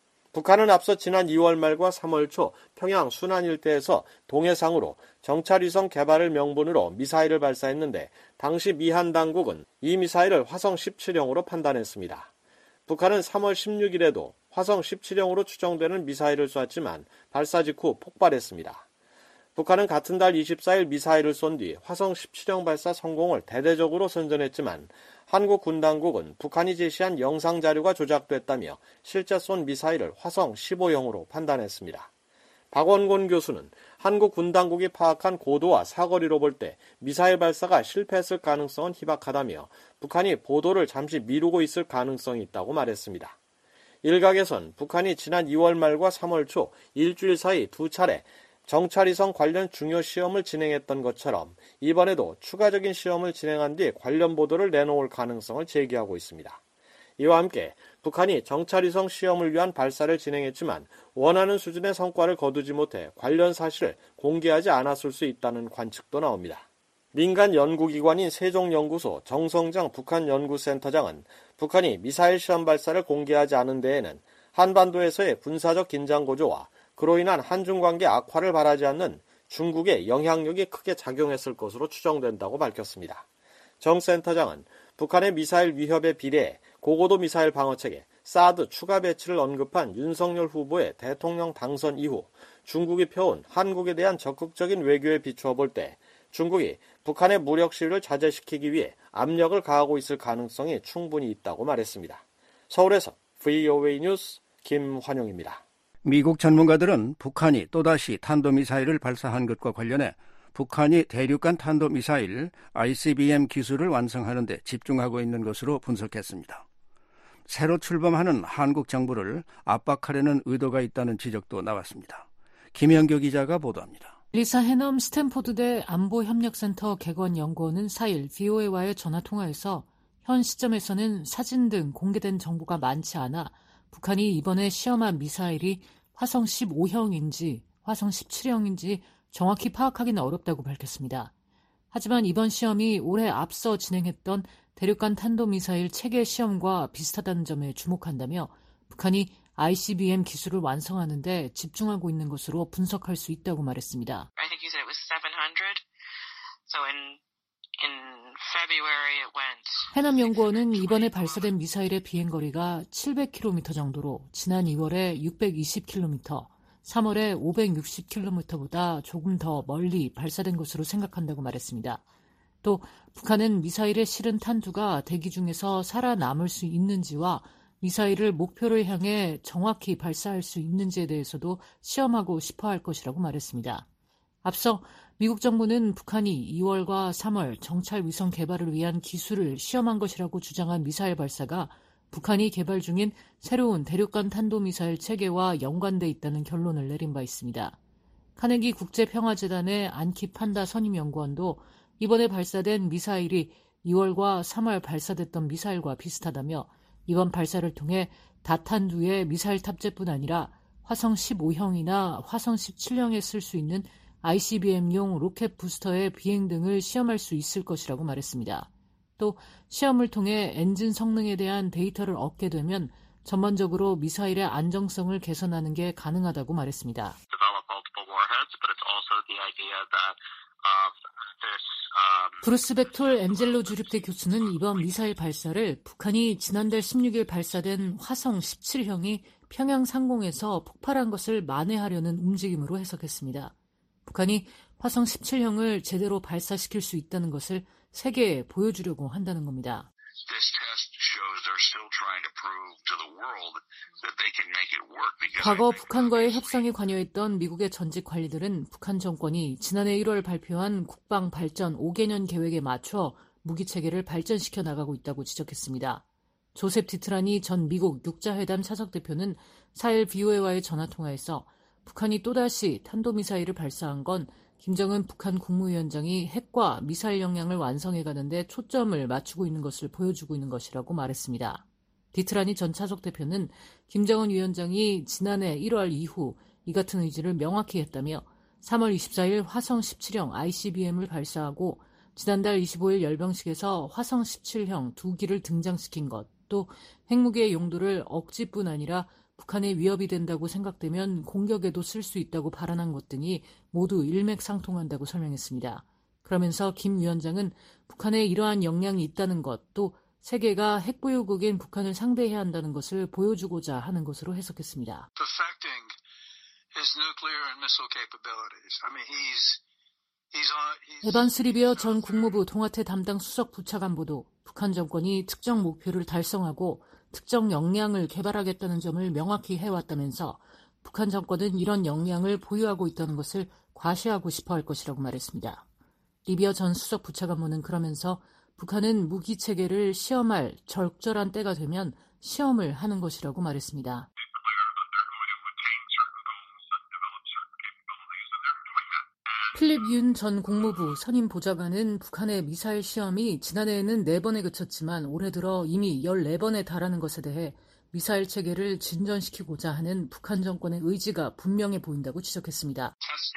북한은 앞서 지난 2월 말과 3월 초 평양 순안 일대에서 동해상으로 정찰위성 개발을 명분으로 미사일을 발사했는데 당시 미한 당국은 이 미사일을 화성 17형으로 판단했습니다. 북한은 3월 16일에도 화성 17형으로 추정되는 미사일을 쐈지만 발사 직후 폭발했습니다. 북한은 같은 달 24일 미사일을 쏜 뒤 화성 17형 발사 성공을 대대적으로 선전했지만 한국 군 당국은 북한이 제시한 영상 자료가 조작됐다며 실제 쏜 미사일을 화성 15형으로 판단했습니다. 박원곤 교수는 한국 군 당국이 파악한 고도와 사거리로 볼 때 미사일 발사가 실패했을 가능성은 희박하다며 북한이 보도를 잠시 미루고 있을 가능성이 있다고 말했습니다. 일각에선 북한이 지난 2월 말과 3월 초 일주일 사이 두 차례 정찰위성 관련 중요 시험을 진행했던 것처럼 이번에도 추가적인 시험을 진행한 뒤 관련 보도를 내놓을 가능성을 제기하고 있습니다. 이와 함께 북한이 정찰위성 시험을 위한 발사를 진행했지만 원하는 수준의 성과를 거두지 못해 관련 사실을 공개하지 않았을 수 있다는 관측도 나옵니다. 민간 연구기관인 세종연구소 정성장 북한연구센터장은 북한이 미사일 시험 발사를 공개하지 않은 데에는 한반도에서의 군사적 긴장 고조와 그로 인한 한중 관계 악화를 바라지 않는 중국의 영향력이 크게 작용했을 것으로 추정된다고 밝혔습니다. 정 센터장은 북한의 미사일 위협에 비례해 고고도 미사일 방어체계 사드 추가 배치를 언급한 윤석열 후보의 대통령 당선 이후 중국이 펴온 한국에 대한 적극적인 외교에 비추어 볼 때 중국이 북한의 무력 시위를 자제시키기 위해 압력을 가하고 있을 가능성이 충분히 있다고 말했습니다. 서울에서 VOA 뉴스 김환용입니다. 미국 전문가들은 북한이 또다시 탄도미사일을 발사한 것과 관련해 북한이 대륙간 탄도미사일 ICBM 기술을 완성하는 데 집중하고 있는 것으로 분석했습니다. 새로 출범하는 한국 정부를 압박하려는 의도가 있다는 지적도 나왔습니다. 김영교 기자가 보도합니다. 리사 해넘 스탠포드대 안보협력센터 개건연구원은 4일 VOA와의 전화통화에서 현 시점에서는 사진 등 공개된 정보가 많지 않아 북한이 이번에 시험한 미사일이 화성 15형인지 화성 17형인지 정확히 파악하기는 어렵다고 밝혔습니다. 하지만 이번 시험이 올해 앞서 진행했던 대륙간 탄도미사일 체계 시험과 비슷하다는 점에 주목한다며 북한이 ICBM 기술을 완성하는 데 집중하고 있는 것으로 분석할 수 있다고 말했습니다. 해남 연구원은 이번에 발사된 미사일의 비행거리가 700km 정도로 지난 2월에 620km, 3월에 560km보다 조금 더 멀리 발사된 것으로 생각한다고 말했습니다. 또 북한은 미사일에 실은 탄두가 대기 중에서 살아남을 수 있는지와 미사일을 목표를 향해 정확히 발사할 수 있는지에 대해서도 시험하고 싶어 할 것이라고 말했습니다. 앞서 미국 정부는 북한이 2월과 3월 정찰 위성 개발을 위한 기술을 시험한 것이라고 주장한 미사일 발사가 북한이 개발 중인 새로운 대륙간 탄도미사일 체계와 연관돼 있다는 결론을 내린 바 있습니다. 카네기 국제평화재단의 안키 판다 선임연구원도 이번에 발사된 미사일이 2월과 3월 발사됐던 미사일과 비슷하다며 이번 발사를 통해 다탄두의 미사일 탑재뿐 아니라 화성 15형이나 화성 17형에 쓸 수 있는 ICBM용 로켓 부스터의 비행 등을 시험할 수 있을 것이라고 말했습니다. 또 시험을 통해 엔진 성능에 대한 데이터를 얻게 되면 전반적으로 미사일의 안정성을 개선하는 게 가능하다고 말했습니다. 브루스 벡톨 엠젤로 주립대 교수는 이번 미사일 발사를 북한이 지난달 16일 발사된 화성 17형이 평양 상공에서 폭발한 것을 만회하려는 움직임으로 해석했습니다. 북한이 화성 17형을 제대로 발사시킬 수 있다는 것을 세계에 보여주려고 한다는 겁니다. 과거 북한과의 협상에 관여했던 미국의 전직 관리들은 북한 정권이 지난해 1월 발표한 국방 발전 5개년 계획에 맞춰 무기체계를 발전시켜 나가고 있다고 지적했습니다. 조셉 디트라니 전 미국 육자회담 차석대표는 4일 BOA와의 전화통화에서 북한이 또다시 탄도미사일을 발사한 건 김정은 북한 국무위원장이 핵과 미사일 역량을 완성해가는 데 초점을 맞추고 있는 것을 보여주고 있는 것이라고 말했습니다. 디트라니 전 차석 대표는 김정은 위원장이 지난해 1월 이후 이 같은 의지를 명확히 했다며 3월 24일 화성 17형 ICBM을 발사하고 지난달 25일 열병식에서 화성 17형 2기를 등장시킨 것, 또 핵무기의 용도를 억지뿐 아니라 북한의 위협이 된다고 생각되면 공격에도 쓸 수 있다고 발언한 것 등이 모두 일맥상통한다고 설명했습니다. 그러면서 김 위원장은 북한에 이러한 역량이 있다는 것, 또 세계가 핵보유국인 북한을 상대해야 한다는 것을 보여주고자 하는 것으로 해석했습니다. 에반스 리비어 전 국무부 동아태 담당 수석 부차관보도 북한 정권이 특정 목표를 달성하고 특정 역량을 개발하겠다는 점을 명확히 해왔다면서 북한 정권은 이런 역량을 보유하고 있다는 것을 과시하고 싶어 할 것이라고 말했습니다. 리비어 전 수석 부차관보는 그러면서 북한은 무기체계를 시험할 적절한 때가 되면 시험을 하는 것이라고 말했습니다. 필립 윤 전 국무부 선임 보좌관은 북한의 미사일 시험이 지난해에는 4번에 그쳤지만 올해 들어 이미 14번에 달하는 것에 대해 미사일 체계를 진전시키고자 하는 북한 정권의 의지가 분명해 보인다고 지적했습니다.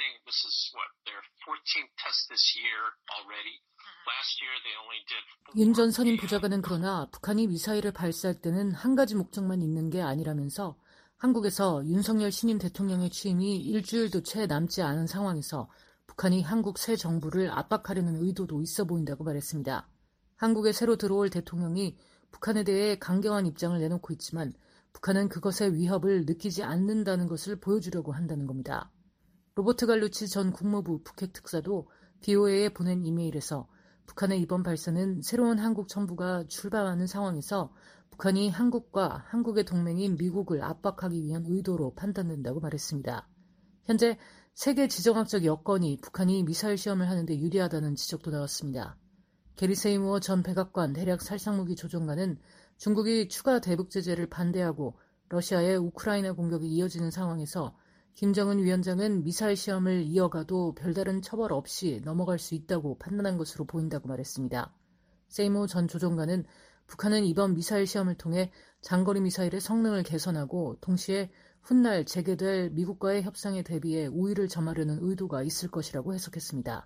윤 전 선임 보좌관은 그러나 북한이 미사일을 발사할 때는 한 가지 목적만 있는 게 아니라면서 한국에서 윤석열 신임 대통령의 취임이 일주일도 채 남지 않은 상황에서 북한이 한국 새 정부를 압박하려는 의도도 있어 보인다고 말했습니다. 한국에 새로 들어올 대통령이 북한에 대해 강경한 입장을 내놓고 있지만 북한은 그것의 위협을 느끼지 않는다는 것을 보여주려고 한다는 겁니다. 로버트 갈루치 전 국무부 북핵 특사도 BOA에 보낸 이메일에서 북한의 이번 발사는 새로운 한국 정부가 출범하는 상황에서 북한이 한국과 한국의 동맹인 미국을 압박하기 위한 의도로 판단된다고 말했습니다. 현재 세계 지정학적 여건이 북한이 미사일 시험을 하는데 유리하다는 지적도 나왔습니다. 게리 세이무어 전 백악관 대략 살상무기 조종관은 중국이 추가 대북 제재를 반대하고 러시아의 우크라이나 공격이 이어지는 상황에서 김정은 위원장은 미사일 시험을 이어가도 별다른 처벌 없이 넘어갈 수 있다고 판단한 것으로 보인다고 말했습니다. 세이무어 전 조종관은 북한은 이번 미사일 시험을 통해 장거리 미사일의 성능을 개선하고 동시에 훗날 재개될 미국과의 협상에 대비해 우위를 점하려는 의도가 있을 것이라고 해석했습니다.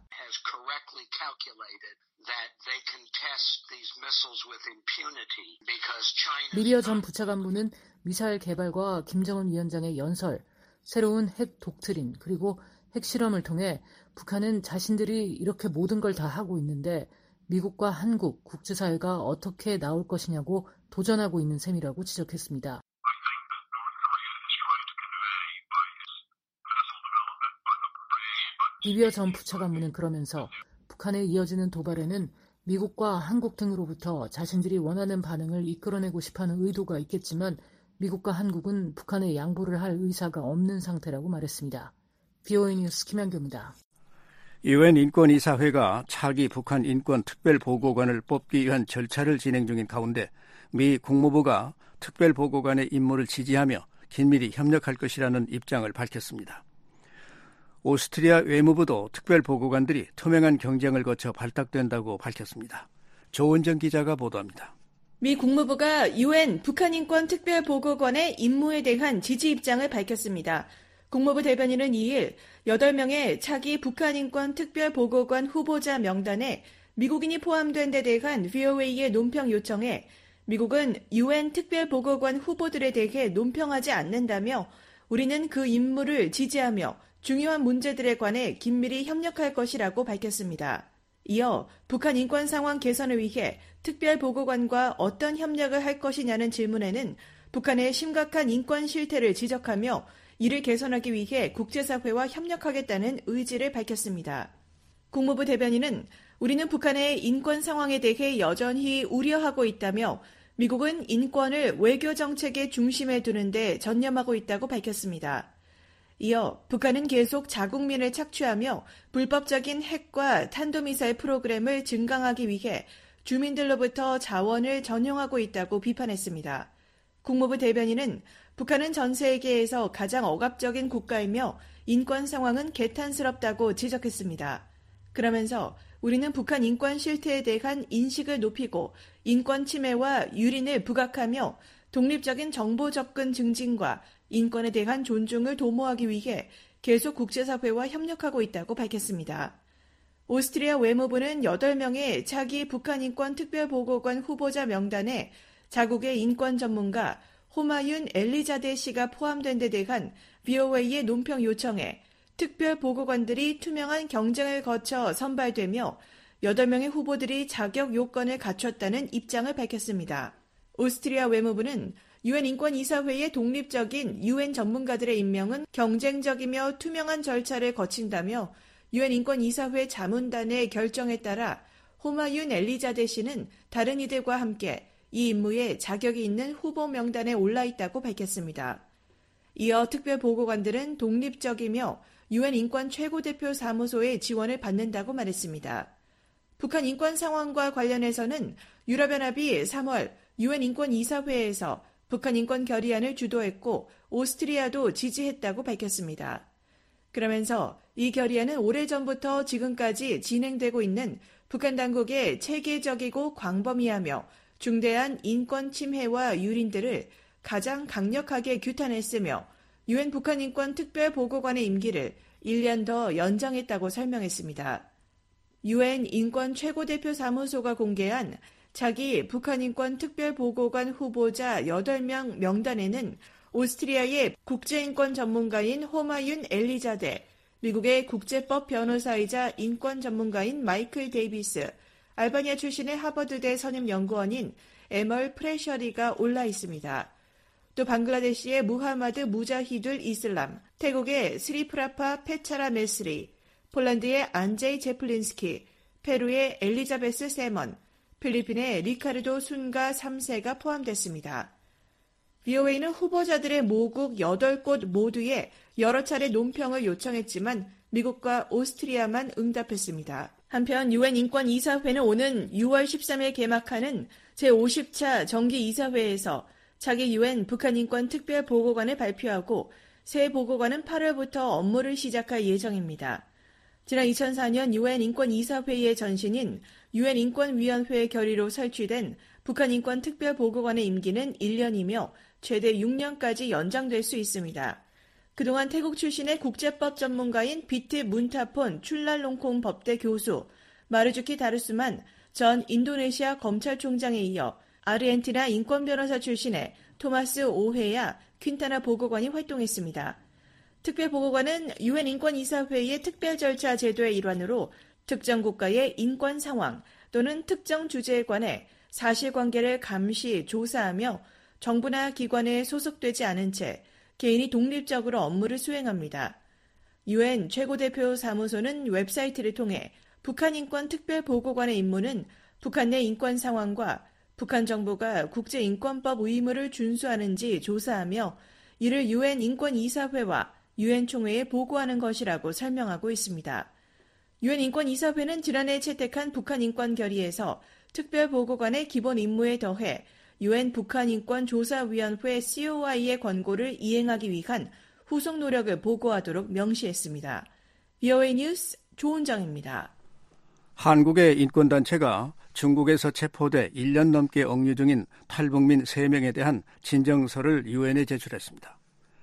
리비어 전 부차관보는 미사일 개발과 김정은 위원장의 연설, 새로운 핵 독트린 그리고 핵실험을 통해 북한은 자신들이 이렇게 모든 걸 다 하고 있는데 미국과 한국, 국제사회가 어떻게 나올 것이냐고 도전하고 있는 셈이라고 지적했습니다. 리비아 전 부차관무는 그러면서 북한에 이어지는 도발에는 미국과 한국 등으로부터 자신들이 원하는 반응을 이끌어내고 싶어하는 의도가 있겠지만 미국과 한국은 북한에 양보를 할 의사가 없는 상태라고 말했습니다. VOA 뉴스 김현규입니다. 유엔 인권이사회가 차기 북한 인권특별보고관을 뽑기 위한 절차를 진행 중인 가운데 미 국무부가 특별보고관의 임무를 지지하며 긴밀히 협력할 것이라는 입장을 밝혔습니다. 오스트리아 외무부도 특별보고관들이 투명한 경쟁을 거쳐 발탁된다고 밝혔습니다. 조은정 기자가 보도합니다. 미 국무부가 유엔 북한인권특별보고관의 임무에 대한 지지 입장을 밝혔습니다. 국무부 대변인은 2일 8명의 차기 북한인권특별보고관 후보자 명단에 미국인이 포함된 데 대한 VOA의 논평 요청에 미국은 유엔 특별보고관 후보들에 대해 논평하지 않는다며 우리는 그 임무를 지지하며 중요한 문제들에 관해 긴밀히 협력할 것이라고 밝혔습니다. 이어 북한 인권 상황 개선을 위해 특별보고관과 어떤 협력을 할 것이냐는 질문에는 북한의 심각한 인권 실태를 지적하며 이를 개선하기 위해 국제사회와 협력하겠다는 의지를 밝혔습니다. 국무부 대변인은 우리는 북한의 인권 상황에 대해 여전히 우려하고 있다며 미국은 인권을 외교 정책의 중심에 두는 데 전념하고 있다고 밝혔습니다. 이어 북한은 계속 자국민을 착취하며 불법적인 핵과 탄도미사일 프로그램을 증강하기 위해 주민들로부터 자원을 전용하고 있다고 비판했습니다. 국무부 대변인은 북한은 전 세계에서 가장 억압적인 국가이며 인권 상황은 개탄스럽다고 지적했습니다. 그러면서 우리는 북한 인권 실태에 대한 인식을 높이고 인권 침해와 유린을 부각하며 독립적인 정보 접근 증진과 인권에 대한 존중을 도모하기 위해 계속 국제사회와 협력하고 있다고 밝혔습니다. 오스트리아 외무부는 8명의 차기 북한인권특별보고관 후보자 명단에 자국의 인권 전문가 호마윤 엘리자데 씨가 포함된 데 대한 VOA의 논평 요청에 특별보고관들이 투명한 경쟁을 거쳐 선발되며 8명의 후보들이 자격 요건을 갖췄다는 입장을 밝혔습니다. 오스트리아 외무부는 유엔 인권이사회의 독립적인 유엔 전문가들의 임명은 경쟁적이며 투명한 절차를 거친다며 유엔 인권이사회 자문단의 결정에 따라 호마윤 엘리자데 씨는 다른 이들과 함께 이 임무에 자격이 있는 후보 명단에 올라 있다고 밝혔습니다. 이어 특별보고관들은 독립적이며 유엔 인권 최고대표 사무소의 지원을 받는다고 말했습니다. 북한 인권 상황과 관련해서는 유럽연합이 3월 유엔 인권이사회에서 북한 인권 결의안을 주도했고 오스트리아도 지지했다고 밝혔습니다. 그러면서 이 결의안은 오래전부터 지금까지 진행되고 있는 북한 당국의 체계적이고 광범위하며 중대한 인권 침해와 유린들을 가장 강력하게 규탄했으며 유엔 북한인권 특별보고관의 임기를 1년 더 연장했다고 설명했습니다. 유엔 인권 최고대표 사무소가 공개한 차기 북한인권 특별보고관 후보자 8명 명단에는 오스트리아의 국제인권 전문가인 호마윤 엘리자데, 미국의 국제법 변호사이자 인권 전문가인 마이클 데이비스, 알바니아 출신의 하버드대 선임연구원인 에멀 프레셔리가 올라 있습니다. 또 방글라데시의 무하마드 무자히둘 이슬람, 태국의 스리프라파 페차라 메스리, 폴란드의 안제이 제플린스키, 페루의 엘리자베스 세먼, 필리핀의 리카르도 순가 3세가 포함됐습니다. VOA는 후보자들의 모국 8곳 모두에 여러 차례 논평을 요청했지만 미국과 오스트리아만 응답했습니다. 한편 유엔 인권이사회는 오는 6월 13일 개막하는 제50차 정기이사회에서 차기 유엔 북한인권 특별보고관을 발표하고 새 보고관은 8월부터 업무를 시작할 예정입니다. 지난 2004년 유엔 인권이사회의 전신인 유엔 인권위원회 결의로 설치된 북한인권 특별보고관의 임기는 1년이며 최대 6년까지 연장될 수 있습니다. 그동안 태국 출신의 국제법 전문가인 비트 문타폰 출랄롱콩 법대 교수, 마르주키 다르스만 전 인도네시아 검찰총장에 이어 아르헨티나 인권변호사 출신의 토마스 오헤야 퀸타나 보고관이 활동했습니다. 특별보고관은 유엔 인권이사회의 특별 절차 제도의 일환으로 특정 국가의 인권 상황 또는 특정 주제에 관해 사실관계를 감시, 조사하며 정부나 기관에 소속되지 않은 채 개인이 독립적으로 업무를 수행합니다. UN 최고대표 사무소는 웹사이트를 통해 북한 인권 특별보고관의 임무는 북한 내 인권 상황과 북한 정부가 국제인권법 의무를 준수하는지 조사하며 이를 UN 인권이사회와 UN 총회에 보고하는 것이라고 설명하고 있습니다. UN 인권이사회는 지난해 채택한 북한 인권 결의에서 특별보고관의 기본 임무에 더해 UN 북한인권조사위원회 COI의 권고를 이행하기 위한 후속 노력을 보고하도록 명시했습니다. VOA 뉴스 조은정입니다. 한국의 인권단체가 중국에서 체포돼 1년 넘게 억류 중인 탈북민 3명에 대한 진정서를 유엔에 제출했습니다.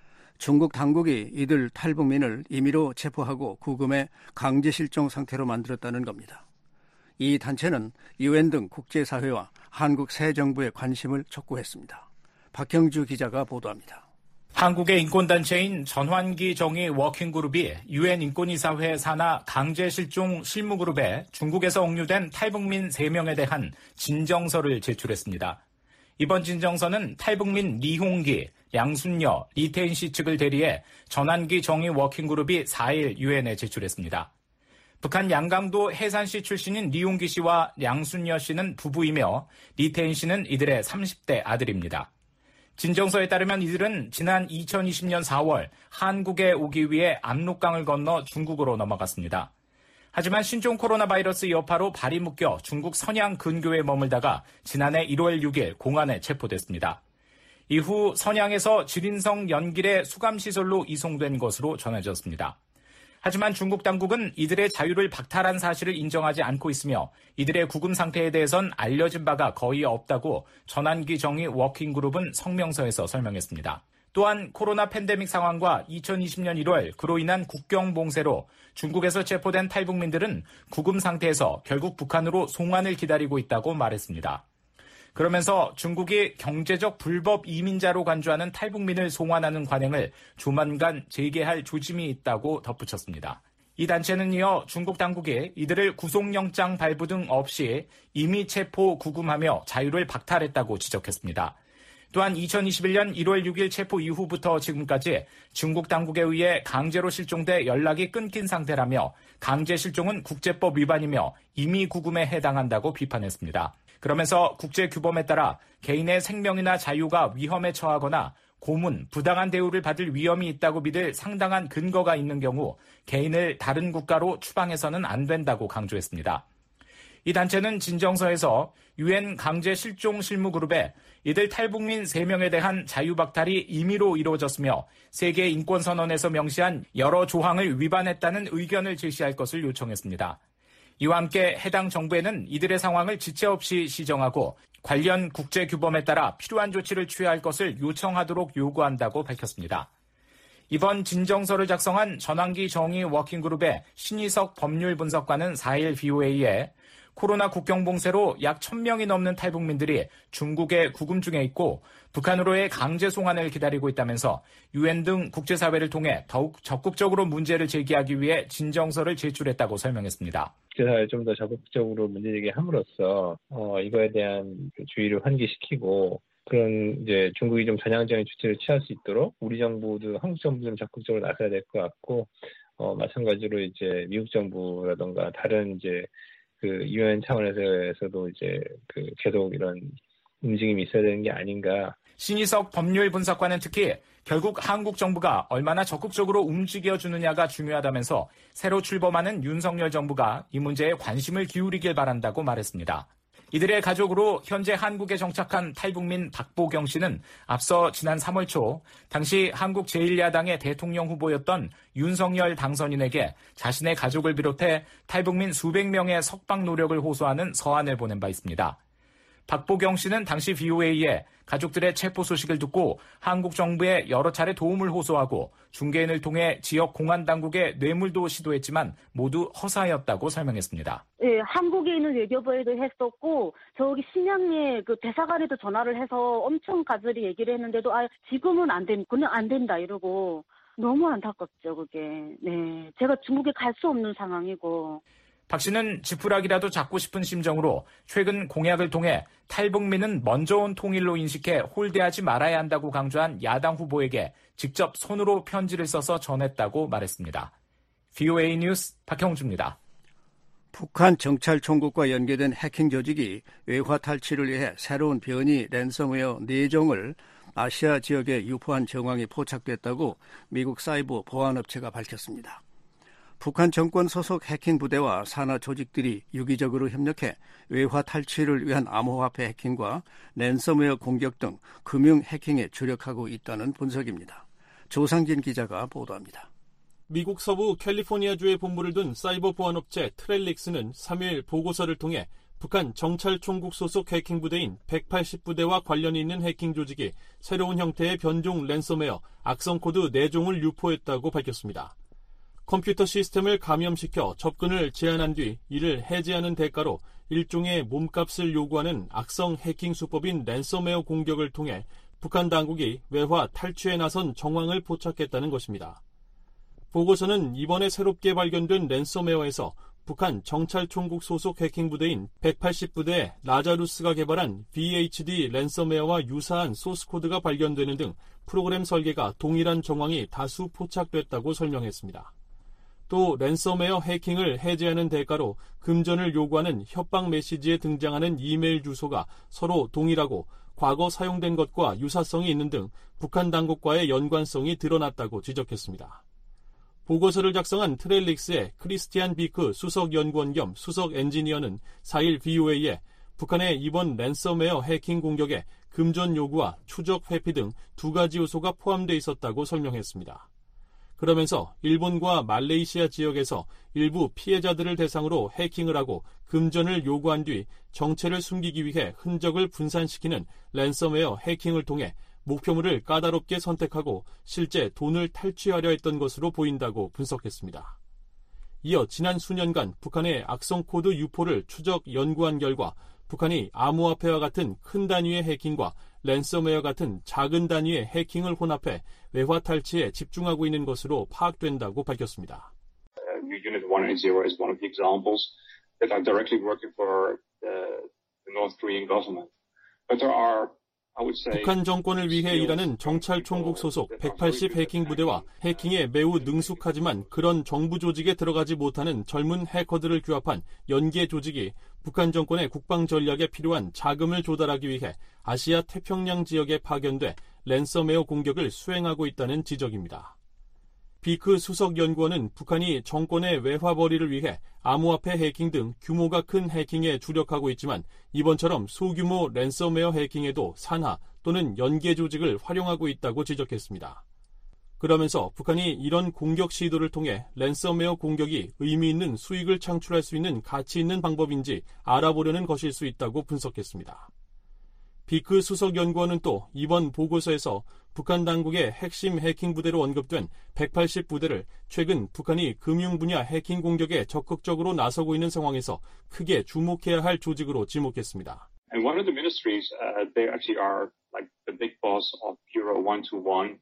중국 당국이 이들 탈북민을 임의로 체포하고 구금해 강제 실종 상태로 만들었다는 겁니다. 이 단체는 유엔 등 국제사회와 한국 새 정부의 관심을 촉구했습니다. 박형주 기자가 보도합니다. 한국의 인권단체인 전환기 정의 워킹그룹이 유엔 인권이사회 산하 강제실종 실무그룹에 중국에서 억류된 탈북민 3명에 대한 진정서를 제출했습니다. 이번 진정서는 탈북민 리홍기, 양순여, 리태인 씨 측을 대리해 전환기 정의 워킹그룹이 4일 유엔에 제출했습니다. 북한 양강도 해산시 출신인 리홍기 씨와 양순여 씨는 부부이며 리태인 씨는 이들의 30대 아들입니다. 진정서에 따르면 이들은 지난 2020년 4월 한국에 오기 위해 압록강을 건너 중국으로 넘어갔습니다. 하지만 신종 코로나 바이러스 여파로 발이 묶여 중국 선양 근교에 머물다가 지난해 1월 6일 공안에 체포됐습니다. 이후 선양에서 지린성 연길의 수감시설로 이송된 것으로 전해졌습니다. 하지만 중국 당국은 이들의 자유를 박탈한 사실을 인정하지 않고 있으며 이들의 구금 상태에 대해선 알려진 바가 거의 없다고 전환기 정의 워킹그룹은 성명서에서 설명했습니다. 또한 코로나 팬데믹 상황과 2020년 1월 그로 인한 국경 봉쇄로 중국에서 체포된 탈북민들은 구금 상태에서 결국 북한으로 송환을 기다리고 있다고 말했습니다. 그러면서 중국이 경제적 불법 이민자로 간주하는 탈북민을 송환하는 관행을 조만간 재개할 조짐이 있다고 덧붙였습니다. 이 단체는 이어 중국 당국이 이들을 구속영장 발부 등 없이 임의 체포 구금하며 자유를 박탈했다고 지적했습니다. 또한 2021년 1월 6일 체포 이후부터 지금까지 중국 당국에 의해 강제로 실종돼 연락이 끊긴 상태라며 강제 실종은 국제법 위반이며 임의 구금에 해당한다고 비판했습니다. 그러면서 국제규범에 따라 개인의 생명이나 자유가 위험에 처하거나 고문, 부당한 대우를 받을 위험이 있다고 믿을 상당한 근거가 있는 경우 개인을 다른 국가로 추방해서는 안 된다고 강조했습니다. 이 단체는 진정서에서 유엔 강제 실종 실무그룹에 이들 탈북민 3명에 대한 자유박탈이 임의로 이루어졌으며 세계 인권선언에서 명시한 여러 조항을 위반했다는 의견을 제시할 것을 요청했습니다. 이와 함께 해당 정부에는 이들의 상황을 지체 없이 시정하고 관련 국제규범에 따라 필요한 조치를 취할 것을 요청하도록 요구한다고 밝혔습니다. 이번 진정서를 작성한 전환기 정의 워킹그룹의 신희석 법률분석관은 4일 VOA에 코로나 국경 봉쇄로 약 1,000명이 넘는 탈북민들이 중국에 구금 중에 있고 북한으로의 강제 송환을 기다리고 있다면서 유엔 등 국제사회를 통해 더욱 적극적으로 문제를 제기하기 위해 진정서를 제출했다고 설명했습니다. 국제사회 좀 더 적극적으로 문제 제기함으로써 이거에 대한 주의를 환기시키고 그런 이제 중국이 좀 전향적인 조치를 취할 수 있도록 우리 정부도 한국 정부도 적극적으로 나서야 될 것 같고 마찬가지로 이제 미국 정부라든가 다른 이제 그 유엔 차원에서도 이제 그 계속 이런 움직임이 있어야 되는 게 아닌가. 신희석 법률 분석관은 특히 결국 한국 정부가 얼마나 적극적으로 움직여주느냐가 중요하다면서 새로 출범하는 윤석열 정부가 이 문제에 관심을 기울이길 바란다고 말했습니다. 이들의 가족으로 현재 한국에 정착한 탈북민 박보경 씨는 앞서 지난 3월 초 당시 한국 제1야당의 대통령 후보였던 윤석열 당선인에게 자신의 가족을 비롯해 탈북민 수백 명의 석방 노력을 호소하는 서한을 보낸 바 있습니다. 박보경 씨는 당시 VOA에 가족들의 체포 소식을 듣고 한국 정부에 여러 차례 도움을 호소하고 중개인을 통해 지역 공안 당국에 뇌물도 시도했지만 모두 허사였다고 설명했습니다. 네, 한국에 있는 외교부에도 했었고 저기 신양에 그 대사관에도 전화를 해서 엄청 가지리 얘기를 했는데도 지금은 안 된, 그냥 안 된다 이러고 너무 안타깝죠 그게. 네, 제가 중국에 갈 수 없는 상황이고. 박 씨는 지푸라기라도 잡고 싶은 심정으로 최근 공약을 통해 탈북민은 먼저 온 통일로 인식해 홀대하지 말아야 한다고 강조한 야당 후보에게 직접 손으로 편지를 써서 전했다고 말했습니다. VOA 뉴스 박형주입니다. 북한 정찰총국과 연계된 해킹 조직이 외화 탈취를 위해 새로운 변이 랜섬웨어 4종을 아시아 지역에 유포한 정황이 포착됐다고 미국 사이버 보안업체가 밝혔습니다. 북한 정권 소속 해킹 부대와 산하 조직들이 유기적으로 협력해 외화 탈취를 위한 암호화폐 해킹과 랜섬웨어 공격 등 금융 해킹에 주력하고 있다는 분석입니다. 조상진 기자가 보도합니다. 미국 서부 캘리포니아주에 본부를 둔 사이버 보안업체 트렐릭스는 3일 보고서를 통해 북한 정찰총국 소속 해킹 부대인 180부대와 관련이 있는 해킹 조직이 새로운 형태의 변종 랜섬웨어 악성 코드 4종을 유포했다고 밝혔습니다. 컴퓨터 시스템을 감염시켜 접근을 제한한 뒤 이를 해제하는 대가로 일종의 몸값을 요구하는 악성 해킹 수법인 랜섬웨어 공격을 통해 북한 당국이 외화 탈취에 나선 정황을 포착했다는 것입니다. 보고서는 이번에 새롭게 발견된 랜섬웨어에서 북한 정찰총국 소속 해킹 부대인 180부대 라자루스가 개발한 VHD 랜섬웨어와 유사한 소스코드가 발견되는 등 프로그램 설계가 동일한 정황이 다수 포착됐다고 설명했습니다. 또 랜섬웨어 해킹을 해제하는 대가로 금전을 요구하는 협박 메시지에 등장하는 이메일 주소가 서로 동일하고 과거 사용된 것과 유사성이 있는 등 북한 당국과의 연관성이 드러났다고 지적했습니다. 보고서를 작성한 트렐릭스의 크리스티안 비크 수석 연구원 겸 수석 엔지니어는 4일 VOA에 북한의 이번 랜섬웨어 해킹 공격에 금전 요구와 추적 회피 등 2가지 요소가 포함되어 있었다고 설명했습니다. 그러면서 일본과 말레이시아 지역에서 일부 피해자들을 대상으로 해킹을 하고 금전을 요구한 뒤 정체를 숨기기 위해 흔적을 분산시키는 랜섬웨어 해킹을 통해 목표물을 까다롭게 선택하고 실제 돈을 탈취하려 했던 것으로 보인다고 분석했습니다. 이어 지난 수년간 북한의 악성 코드 유포를 추적 연구한 결과 북한이 암호화폐와 같은 큰 단위의 해킹과 랜섬웨어 같은 작은 단위의 해킹을 혼합해 외화 탈취에 집중하고 있는 것으로 파악된다고 밝혔습니다. Unit 180 is one of the examples that are directly working for the North Korean government. But there are 북한 정권을 위해 일하는 정찰총국 소속 180 해킹 부대와 해킹에 매우 능숙하지만 그런 정부 조직에 들어가지 못하는 젊은 해커들을 규합한 연계 조직이 북한 정권의 국방 전략에 필요한 자금을 조달하기 위해 아시아 태평양 지역에 파견돼 랜섬웨어 공격을 수행하고 있다는 지적입니다. 비크 수석 연구원은 북한이 정권의 외화벌이를 위해 암호화폐 해킹 등 규모가 큰 해킹에 주력하고 있지만 이번처럼 소규모 랜섬웨어 해킹에도 산하 또는 연계 조직을 활용하고 있다고 지적했습니다. 그러면서 북한이 이런 공격 시도를 통해 랜섬웨어 공격이 의미 있는 수익을 창출할 수 있는 가치 있는 방법인지 알아보려는 것일 수 있다고 분석했습니다. 비크 수석 연구원은 또 이번 보고서에서 북한 당국의 핵심 해킹 부대로 언급된 180부대를 최근 북한이 금융 분야 해킹 공격에 적극적으로 나서고 있는 상황에서 크게 주목해야 할 조직으로 지목했습니다. And one of the ministries, they actually are like the big boss of Bureau 121.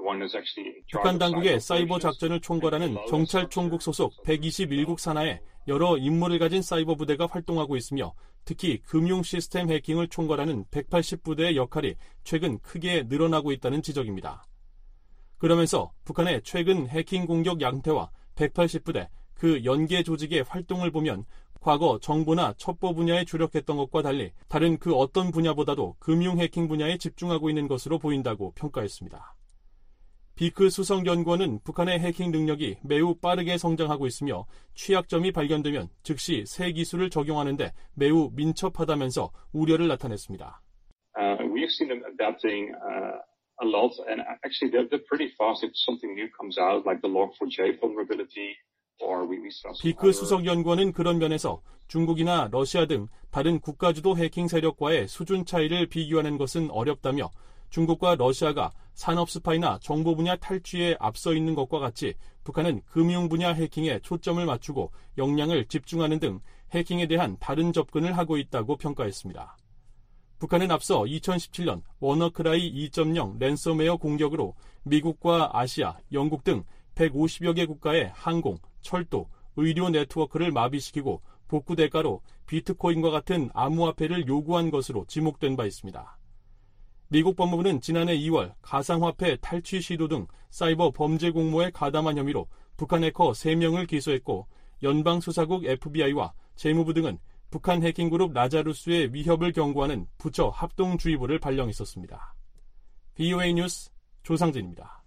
북한 당국의 사이버 작전을 총괄하는 정찰총국 소속 121국 산하에 여러 임무를 가진 사이버 부대가 활동하고 있으며 특히 금융 시스템 해킹을 총괄하는 180부대의 역할이 최근 크게 늘어나고 있다는 지적입니다. 그러면서 북한의 최근 해킹 공격 양태와 180부대, 그 연계 조직의 활동을 보면 과거 정보나 첩보 분야에 주력했던 것과 달리 다른 그 어떤 분야보다도 금융 해킹 분야에 집중하고 있는 것으로 보인다고 평가했습니다. 비크 수석 연구원은 북한의 해킹 능력이 매우 빠르게 성장하고 있으며 취약점이 발견되면 즉시 새 기술을 적용하는데 매우 민첩하다면서 우려를 나타냈습니다. We have seen them adapting a lot, and actually they're pretty fast if something new comes out, like the Log4j vulnerability. 비크 수석 연구원은 그런 면에서 중국이나 러시아 등 다른 국가주도 해킹 세력과의 수준 차이를 비교하는 것은 어렵다며 중국과 러시아가 산업 스파이나 정보 분야 탈취에 앞서 있는 것과 같이 북한은 금융 분야 해킹에 초점을 맞추고 역량을 집중하는 등 해킹에 대한 다른 접근을 하고 있다고 평가했습니다. 북한은 앞서 2017년 워너크라이 2.0 랜섬웨어 공격으로 미국과 아시아, 영국 등 150여 개 국가의 항공, 철도, 의료 네트워크를 마비시키고 복구 대가로 비트코인과 같은 암호화폐를 요구한 것으로 지목된 바 있습니다. 미국 법무부는 지난해 2월 가상화폐 탈취 시도 등 사이버 범죄 공모에 가담한 혐의로 북한 해커 3명을 기소했고 연방수사국 FBI와 재무부 등은 북한 해킹그룹 라자루스의 위협을 경고하는 부처 합동주의보를 발령했었습니다. VOA 뉴스 조상진입니다.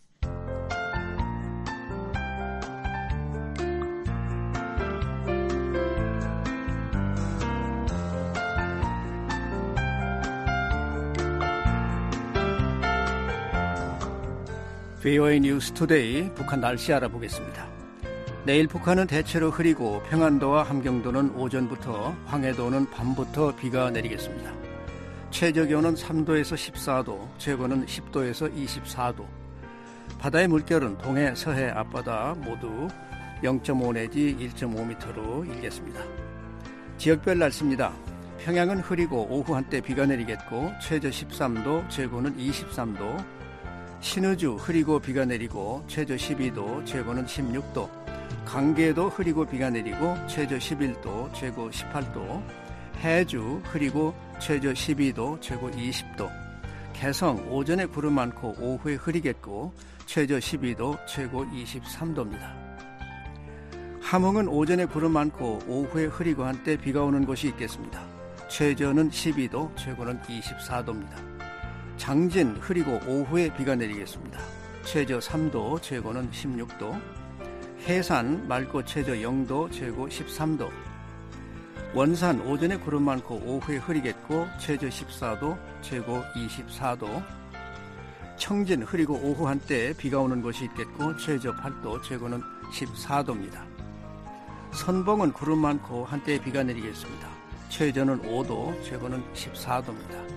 VOA 뉴스 투데이 북한 날씨 알아보겠습니다. 내일 북한은 대체로 흐리고 평안도와 함경도는 오전부터, 황해도는 밤부터 비가 내리겠습니다. 최저기온은 3도에서 14도, 최고는 10도에서 24도. 바다의 물결은 동해, 서해, 앞바다 모두 0.5 내지 1.5m로 일겠습니다. 지역별 날씨입니다. 평양은 흐리고 오후 한때 비가 내리겠고 최저 13도, 최고는 23도. 신의주 흐리고 비가 내리고 최저 12도, 최고는 16도. 강계도 흐리고 비가 내리고 최저 11도, 최고 18도. 해주 흐리고 최저 12도, 최고 20도. 개성 오전에 구름 많고 오후에 흐리겠고 최저 12도, 최고 23도입니다. 함흥은 오전에 구름 많고 오후에 흐리고 한때 비가 오는 곳이 있겠습니다. 최저는 12도, 최고는 24도입니다. 장진 흐리고 오후에 비가 내리겠습니다. 최저 3도, 최고는 16도. 해산 맑고 최저 0도, 최고 13도. 원산 오전에 구름 많고 오후에 흐리겠고 최저 14도, 최고 24도. 청진 흐리고 오후 한때 비가 오는 곳이 있겠고 최저 8도, 최고는 14도입니다. 선봉은 구름 많고 한때 비가 내리겠습니다. 최저는 5도, 최고는 14도입니다.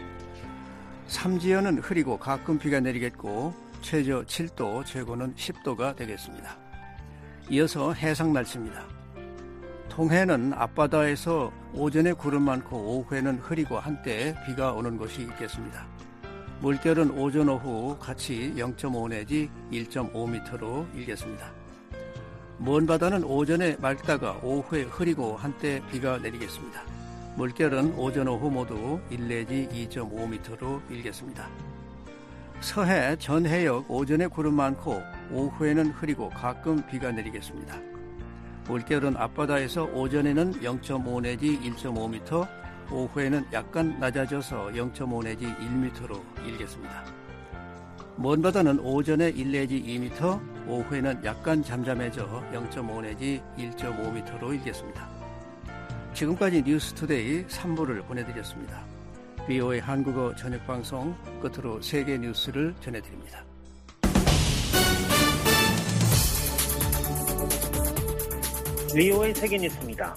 삼지연은 흐리고 가끔 비가 내리겠고 최저 7도, 최고는 10도가 되겠습니다. 이어서 해상 날씨입니다. 통해는 앞바다에서 오전에 구름 많고 오후에는 흐리고 한때 비가 오는 곳이 있겠습니다. 물결은 오전 오후 같이 0.5 내지 1.5m로 일겠습니다. 먼 바다는 오전에 맑다가 오후에 흐리고 한때 비가 내리겠습니다. 물결은 오전 오후 모두 1 내지 2.5m로 일겠습니다. 서해 전 해역 오전에 구름 많고 오후에는 흐리고 가끔 비가 내리겠습니다. 물결은 앞바다에서 오전에는 0.5 내지 1.5m, 오후에는 약간 낮아져서 0.5 내지 1m로 일겠습니다. 먼 바다는 오전에 1 내지 2m, 오후에는 약간 잠잠해져 0.5 내지 1.5m로 일겠습니다. 지금까지 뉴스투데이 3부를 보내드렸습니다. VOA 한국어 저녁방송 끝으로 세계 뉴스를 전해드립니다. VOA 세계 뉴스입니다.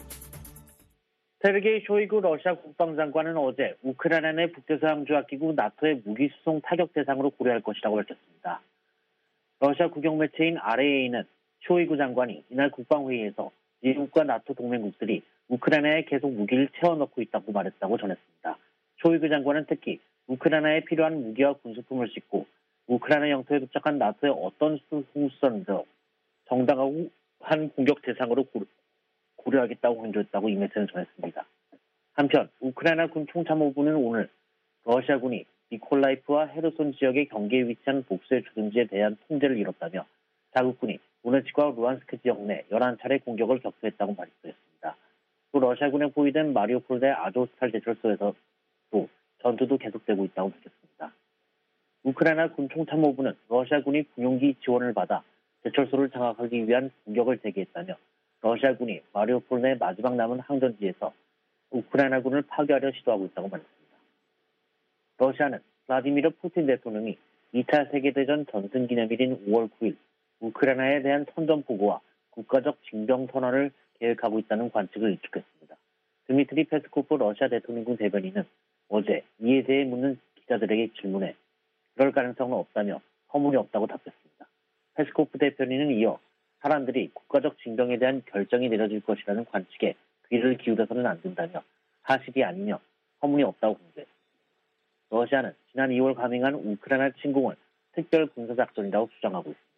세르게이 쇼이구 러시아 국방장관은 어제 우크라이나 내 북대서양조약기구 나토의 무기 수송 타격 대상으로 고려할 것이라고 밝혔습니다. 러시아 국영 매체인 RAA는 쇼이구 장관이 이날 국방회의에서 미국과 나토 동맹국들이 우크라이나에 계속 무기를 채워넣고 있다고 말했다고 전했습니다. 쇼이구 장관은 특히 우크라이나에 필요한 무기와 군수품을 싣고 우크라이나 영토에 도착한 나토의 어떤 수송선도 정당하고 한 공격 대상으로 고려하겠다고 강조했다고 이 매체는 전했습니다. 한편 우크라이나 군 총참모부는 오늘 러시아군이 미콜라이프와 헤르손 지역의 경계에 위치한 복수의 주둔지에 대한 통제를 잃었다며 자국군이 도네츠크와 루안스크 지역 내 11차례 공격을 격수했다고 발표했습니다. 또 러시아군에 포위된 마리우폴 내 아조스탈 제철소에서도 전투도 계속되고 있다고 밝혔습니다. 우크라이나 군 총참모부는 러시아군이 군용기 지원을 받아 제철소를 장악하기 위한 공격을 재개했다며 러시아군이 마리우폴 내 마지막 남은 항전지에서 우크라이나군을 파괴하려 시도하고 있다고 말했습니다. 러시아는 블라디미르 푸틴 대통령이 2차 세계대전 전승기념일인 5월 9일 우크라이나에 대한 선전포고와 국가적 징병 선언을 계획하고 있다는 관측을 일축했습니다. 드미트리 페스코프 러시아 대통령궁 대변인은 어제 이에 대해 묻는 기자들에게 질문해 그럴 가능성은 없다며 터무니없다고 답했습니다. 페스코프 대변인은 이어 사람들이 국가적 징병에 대한 결정이 내려질 것이라는 관측에 귀를 기울여서는 안 된다며 사실이 아니며 터무니없다고 공개했습니다. 러시아는 지난 2월 감행한 우크라이나 침공을 특별 군사작전이라고 주장하고 있습니다.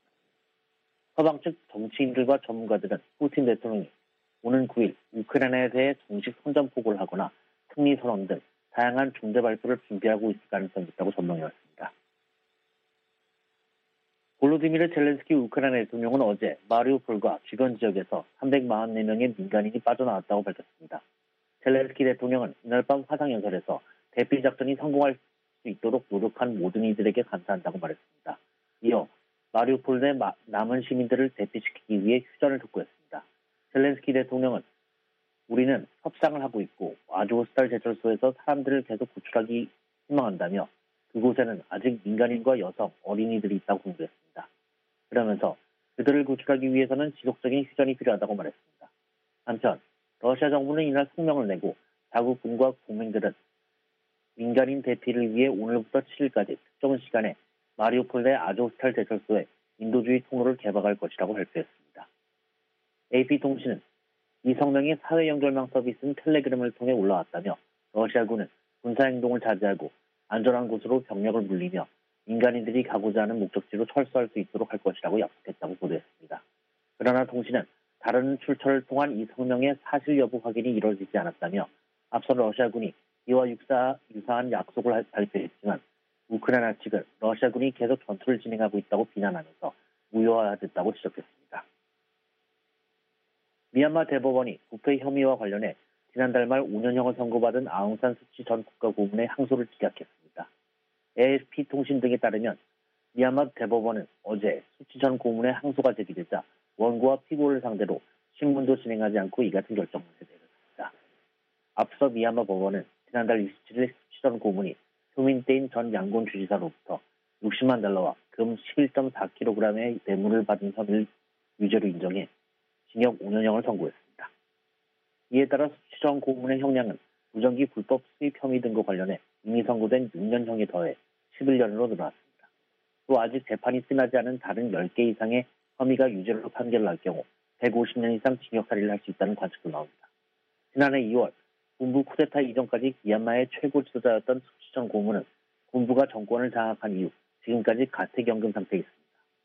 서방 측 정치인들과 전문가들은 푸틴 대통령이 오는 9일 우크라이나에 대해 정식 선전포고를 하거나 승리 선언 등 다양한 중대 발표를 준비하고 있을 가능성이 있다고 전망해왔습니다. 볼로디미르 젤렌스키 우크라이나 대통령은 어제 마리우폴과 주변 지역에서 344명의 민간인이 빠져나왔다고 밝혔습니다. 젤렌스키 대통령은 이날 밤 화상연설에서 대피 작전이 성공할 수 있도록 노력한 모든 이들에게 감사한다고 말했습니다. 이어 마리우폴 내 남은 시민들을 대피시키기 위해 휴전을 촉구했습니다. 젤렌스키 대통령은 우리는 협상을 하고 있고 아조스탈 제철소에서 사람들을 계속 구출하기 희망한다며 그곳에는 아직 민간인과 여성, 어린이들이 있다고 공개했습니다. 그러면서 그들을 구출하기 위해서는 지속적인 휴전이 필요하다고 말했습니다. 한편 러시아 정부는 이날 성명을 내고 자국군과 동맹들은 민간인 대피를 위해 오늘부터 7일까지 특정 시간에 마리우폴 내 아조스탈 제철소에 인도주의 통로를 개방할 것이라고 발표했습니다. AP통신은 이 성명이 사회 연결망 서비스인 텔레그램을 통해 올라왔다며 러시아군은 군사행동을 자제하고 안전한 곳으로 병력을 물리며 민간인들이 가고자 하는 목적지로 철수할 수 있도록 할 것이라고 약속했다고 보도했습니다. 그러나 통신은 다른 출처를 통한 이 성명의 사실 여부 확인이 이루어지지 않았다며 앞서 러시아군이 이와 유사한 약속을 발표했지만 우크라이나 측은 러시아군이 계속 전투를 진행하고 있다고 비난하면서 무효화됐다고 지적했습니다. 미얀마 대법원이 부패 혐의와 관련해 지난달 말 5년형을 선고받은 아웅산 수치 전 국가고문의 항소를 기각했습니다. AFP 통신 등에 따르면 미얀마 대법원은 어제 수치 전 고문의 항소가 제기되자 원고와 피고를 상대로 신문도 진행하지 않고 이 같은 결정을 내렸습니다. 앞서 미얀마 법원은 지난달 27일 수치 전 고문이 효민떼인 전 양곤 주지사로부터 60만 달러와 금 11.4kg의 뇌물을 받은 혐의를 유죄로 인정해 징역 5년형을 선고했습니다. 이에 따라 수치 전 고문의 형량은 무전기 불법 수입 혐의 등과 관련해 이미 선고된 6년형에 더해 11년으로 늘어났습니다. 또 아직 재판이 끝나지 않은 다른 10개 이상의 혐의가 유죄로 판결을 할 경우 150년 이상 징역 살이를 할 수 있다는 관측도 나옵니다. 지난해 2월 군부 쿠데타 이전까지 미얀마의 최고 지도자였던 수치 전 고문은 군부가 정권을 장악한 이후 지금까지 가택연금 상태에 있습니다.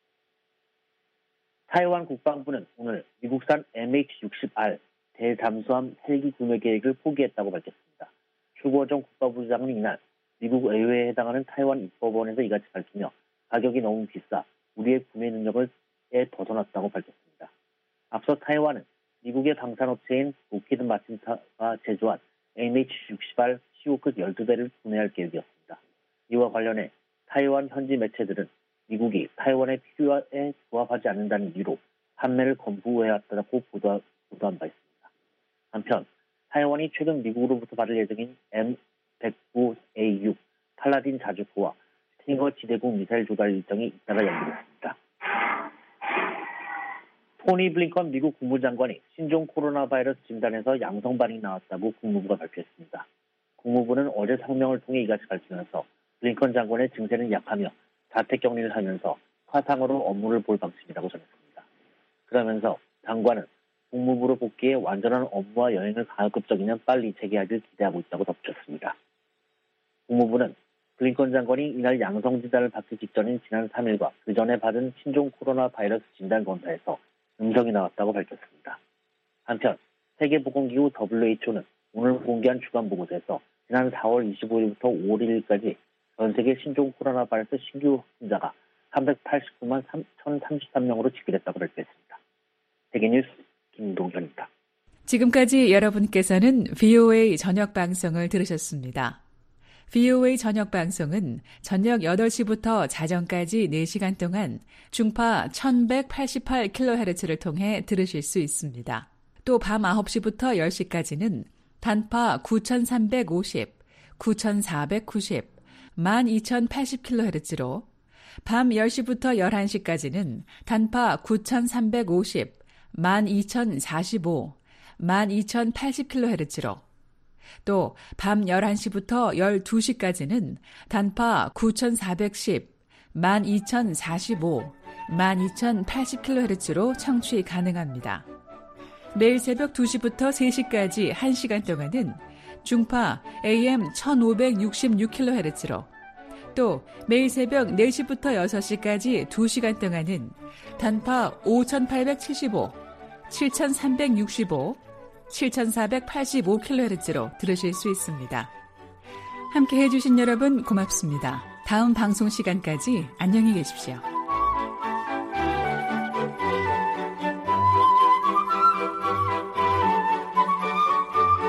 타이완 국방부는 오늘 미국산 MH-60R 대잠수함 헬기 구매 계획을 포기했다고 밝혔습니다. 추구호정 국방부장은 이날 미국 의회에 해당하는 타이완 입법원에서 이같이 밝히며 가격이 너무 비싸 우리의 구매 능력에 벗어났다고 밝혔습니다. 앞서 타이완은 미국의 방산업체인 로키드 마틴사가 제조한 MH-60R 시호크 12대를 구매할 계획이었습니다. 이와 관련해 타이완 현지 매체들은 미국이 타이완의 필요에 부합하지 않는다는 이유로 판매를 검토해왔다고 보도한 바 있습니다. 한편 타이완이 최근 미국으로부터 받을 예정인 M109A6 팔라딘 자주포와 스팅어 지대공 미사일 조달 일정이 잇따라 연기됐습니다. 토니 블링컨 미국 국무장관이 신종 코로나 바이러스 진단에서 양성 반응이 나왔다고 국무부가 발표했습니다. 국무부는 어제 성명을 통해 이같이 밝히면서 블링컨 장관의 증세는 약하며 자택격리를 하면서 화상으로 업무를 볼 방침이라고 전했습니다. 그러면서 장관은 국무부로 복귀해 완전한 업무와 여행을 가급적이면 빨리 재개하길 기대하고 있다고 덧붙였습니다. 국무부는 블링컨 장관이 이날 양성 진단을 받기 직전인 지난 3일과 그 전에 받은 신종 코로나 바이러스 진단 검사에서 음성이 나왔다고 밝혔습니다. 한편 세계보건기구 WHO는 오늘 공개한 주간 보고서에서 지난 4월 25일부터 5월 1일까지 전 세계 신종 코로나 바이러스 신규 확진자가 389만 1,033명으로 집계됐다고 발표했습니다. 세계뉴스 김동현입니다. 지금까지 여러분께서는 VOA 저녁 방송을 들으셨습니다. VOA 저녁 방송은 저녁 8시부터 자정까지 4시간 동안 중파 1188kHz를 통해 들으실 수 있습니다. 또 밤 9시부터 10시까지는 단파 9350, 9490, 12080kHz로 밤 10시부터 11시까지는 단파 9350, 12045, 12080kHz로 또 밤 11시부터 12시까지는 단파 9410, 12045, 12080kHz로 청취 가능합니다. 매일 새벽 2시부터 3시까지 1시간 동안은 중파 AM 1566kHz로 또 매일 새벽 4시부터 6시까지 2시간 동안은 단파 5875, 7365, 7485kHz로 들으실 수 있습니다. 함께 해주신 여러분 고맙습니다. 다음 방송 시간까지 안녕히 계십시오.